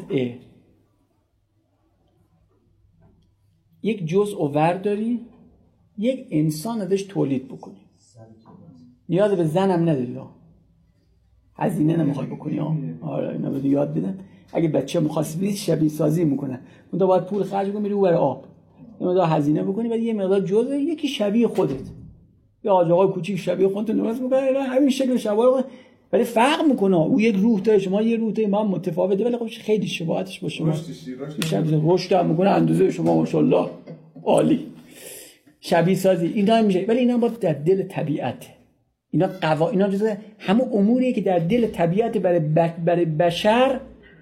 یک جزء ور داری یک انسان ازش تولید بکنی. نیاز به زنم نداری. هزینه نمیخوای بکنی. آره اینا بده یاد بدن. اگه بچه مخاطبی شبیه سازی میکنه اون تو باید پول خرج کنی میری اون برای آب یه مقدار هزینه بکنی بعد یه مقدار جزء یکی شبیه خودت یا آقای کوچیک شبیه خودت درست میکنه همین شکل شبیه ولی فرق میکنه. او یک روح داره شما یه روح داری ما هم متفاوته ولی خب خیلی شباهتش با شما رشد هم میکنه اندازه شما ماشاءالله عالی شبیه سازی اینا میشه ولی اینا باید در دل طبیعت اینا قوا اینا جزء همون اموریه که در دل طبیعت برای برای بشر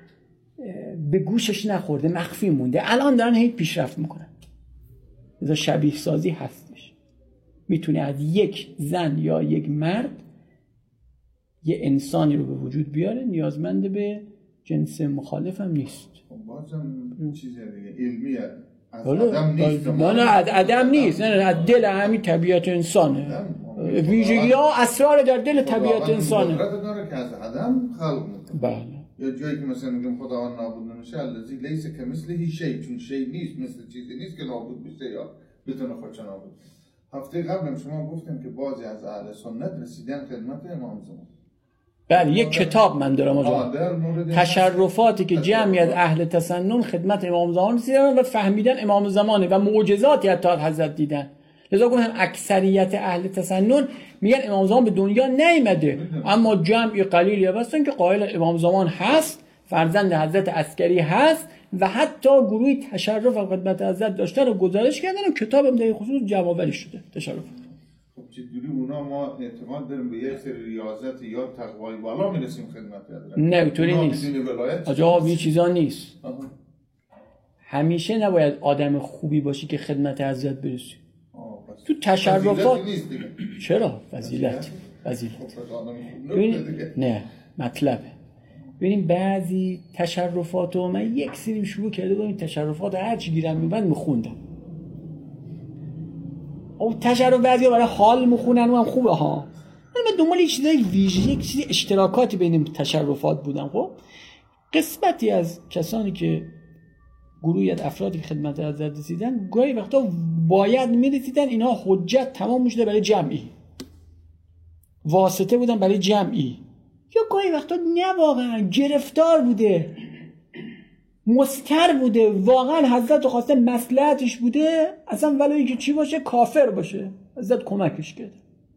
به گوشش نخورده، مخفی مونده. الان دارن هی پیشرفت میکنن. لذا شبیه سازی هستش. میتونه از یک زن یا یک مرد یه انسانی رو به وجود بیاره، نیازمند به جنس مخالف هم نیست.
بازم چیز دیگه علمیه، از
آدم
نیست.
نه نه از آدم نیست، نه نه از دل همین طبیعت انسانه. ویژگی ها اسرار در دل طبیعت انسانه.
قدرت داره که از آدم خلق میکنه.
بله.
یا جایی که مثلا میگم خداوند نابود نمیشه، الذی لیس کمثله شیء، چون شیء نیست، مثل چیزی نیست که نابود بشه یا بتونه خودش نابود کنه. هفته قبل شما گفتم که بعضی از اهل سنت رسیدن خدمت امام زمان.
بله یک کتاب من دارم آجا، تشرفاتی که جمعی از اهل تسنن خدمت امام زمان رسیدن و فهمیدن امام زمانه و معجزاتی حتی حضرت دیدن. لذا گفتم اکثریت اهل تسنن میگن امام زمان به دنیا نیامده، اما جمعی قلیلی هستن که قائل امام زمان هست، فرزند حضرت عسکری هست و حتی گروهی تشرف و خدمت حضرت داشتن و گزارش کردن و کتاب هم در این خصوص جمع‌آوری شده تشرف.
خب چجوری اونا ما اعتماد داریم به یک سری ریاضت یا تقوای بالا میرسیم خدمت حضرت؟
نه اینطوری نیست آجا، این چیزا نیست. آه. همیشه نباید آدم خوبی باشی که خدمت حضرت برسی. تو تشرفات چرا؟ فضیلت فضیلت نه مطلبه. ببینیم بعضی تشرفات رو من یک سری شروع کرده بودم، این تشرفات هر چی گیرم میبند میخوندم. او تشرف بعضی برای حال میخونن و هم خوبه ها. من دنبال یک چیزای ویژه، یک چیزی اشتراکاتی بین تشرفات بودم. خب قسمتی از کسانی که گروهی از افرادی که خدمت حضرت رسیدن گاهی وقتا باید میرسیدن اینا حجت تمام شده برای جمعی، واسطه بودن برای جمعی، یا گاهی وقتا نه واقعا گرفتار بوده، مستر بوده، واقعا حضرت خواسته مصلحتش بوده، اصلا ولایی که چی باشه کافر باشه حضرت کمکش کرده.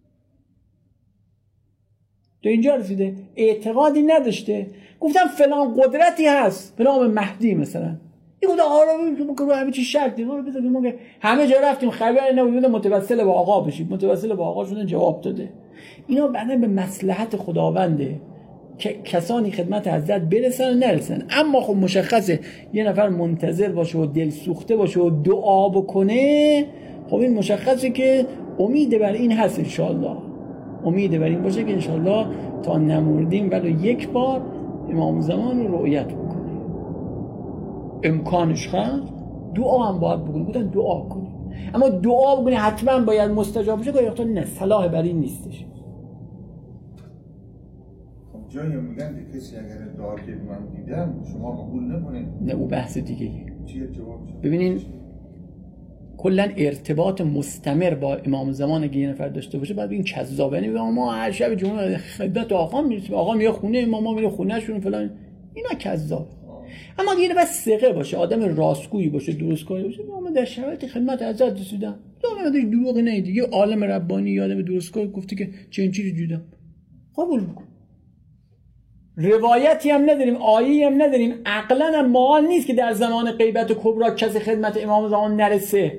تا اینجا رسیده، اعتقادی نداشته، گفتم فلان قدرتی هست به نام مهدی مثلا، این گفت آقا رو رو همه چی شک دیم رو بذاریم ما که همه جا رفتیم خبری نبود، متوسل با آقا بشید، متوسل با آقا شدن جواب داده. اینا بعدا به مصلحت خداونده که کسانی خدمت حضرت برسن و نرسن. اما خب مشخصه یه نفر منتظر باشه و دل سوخته باشه و دعا بکنه، خب این مشخصه که امید بر این هست انشاءالله، امید بر این باشه که انشاءالله تا نمردیم ولو یک بار امام زمان رو رؤیت بکنه. امکانش هست، دعا هم باید بکنید، بودن دعا کنید، اما دعا بکنید حتما باید مستجاب بشه که نه صلاح بر این نیستش.
خب جایی میگن کسی اگر دعا که من دیدم شما قبول نکنید، نه
او بحث دیگه.
چیه جواب؟
ببینین کلا ارتباط مستمر با امام زمان اگه یه نفر داشته باشه بعد این کذابه نمیگه ما هر شب جمعه خدمت آقا میرسیم، آقا میره خونه امام، ما میره خونه شون فلان، اینا کذاب. اما اگه بس ثقه باشه، آدم راستگویی باشه، درستکاری باشه، ما در شرایط خدمت حضرت رسیدم، دامنش دروغی نه دیگه، عالم ربانی یا آدم درستکار گفته که چنین چیزی دیدم، قبول بکن. روایتی هم نداریم، آیه‌ای هم نداریم، عقلاً هم محال نیست که در زمان غیبت کبرا کسی خدمت امام زمان نرسه.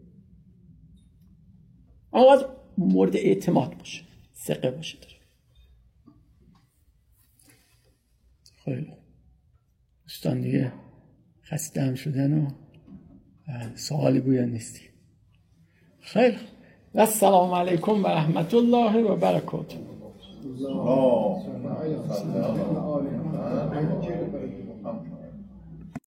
اما باید مورد اعتماد باشه، ثقه باشه داره. خیلی دوستان دیگه خسته هم شدن و سوالی گویا نیستی. خیلی و السلام علیکم و رحمت الله و برکاته.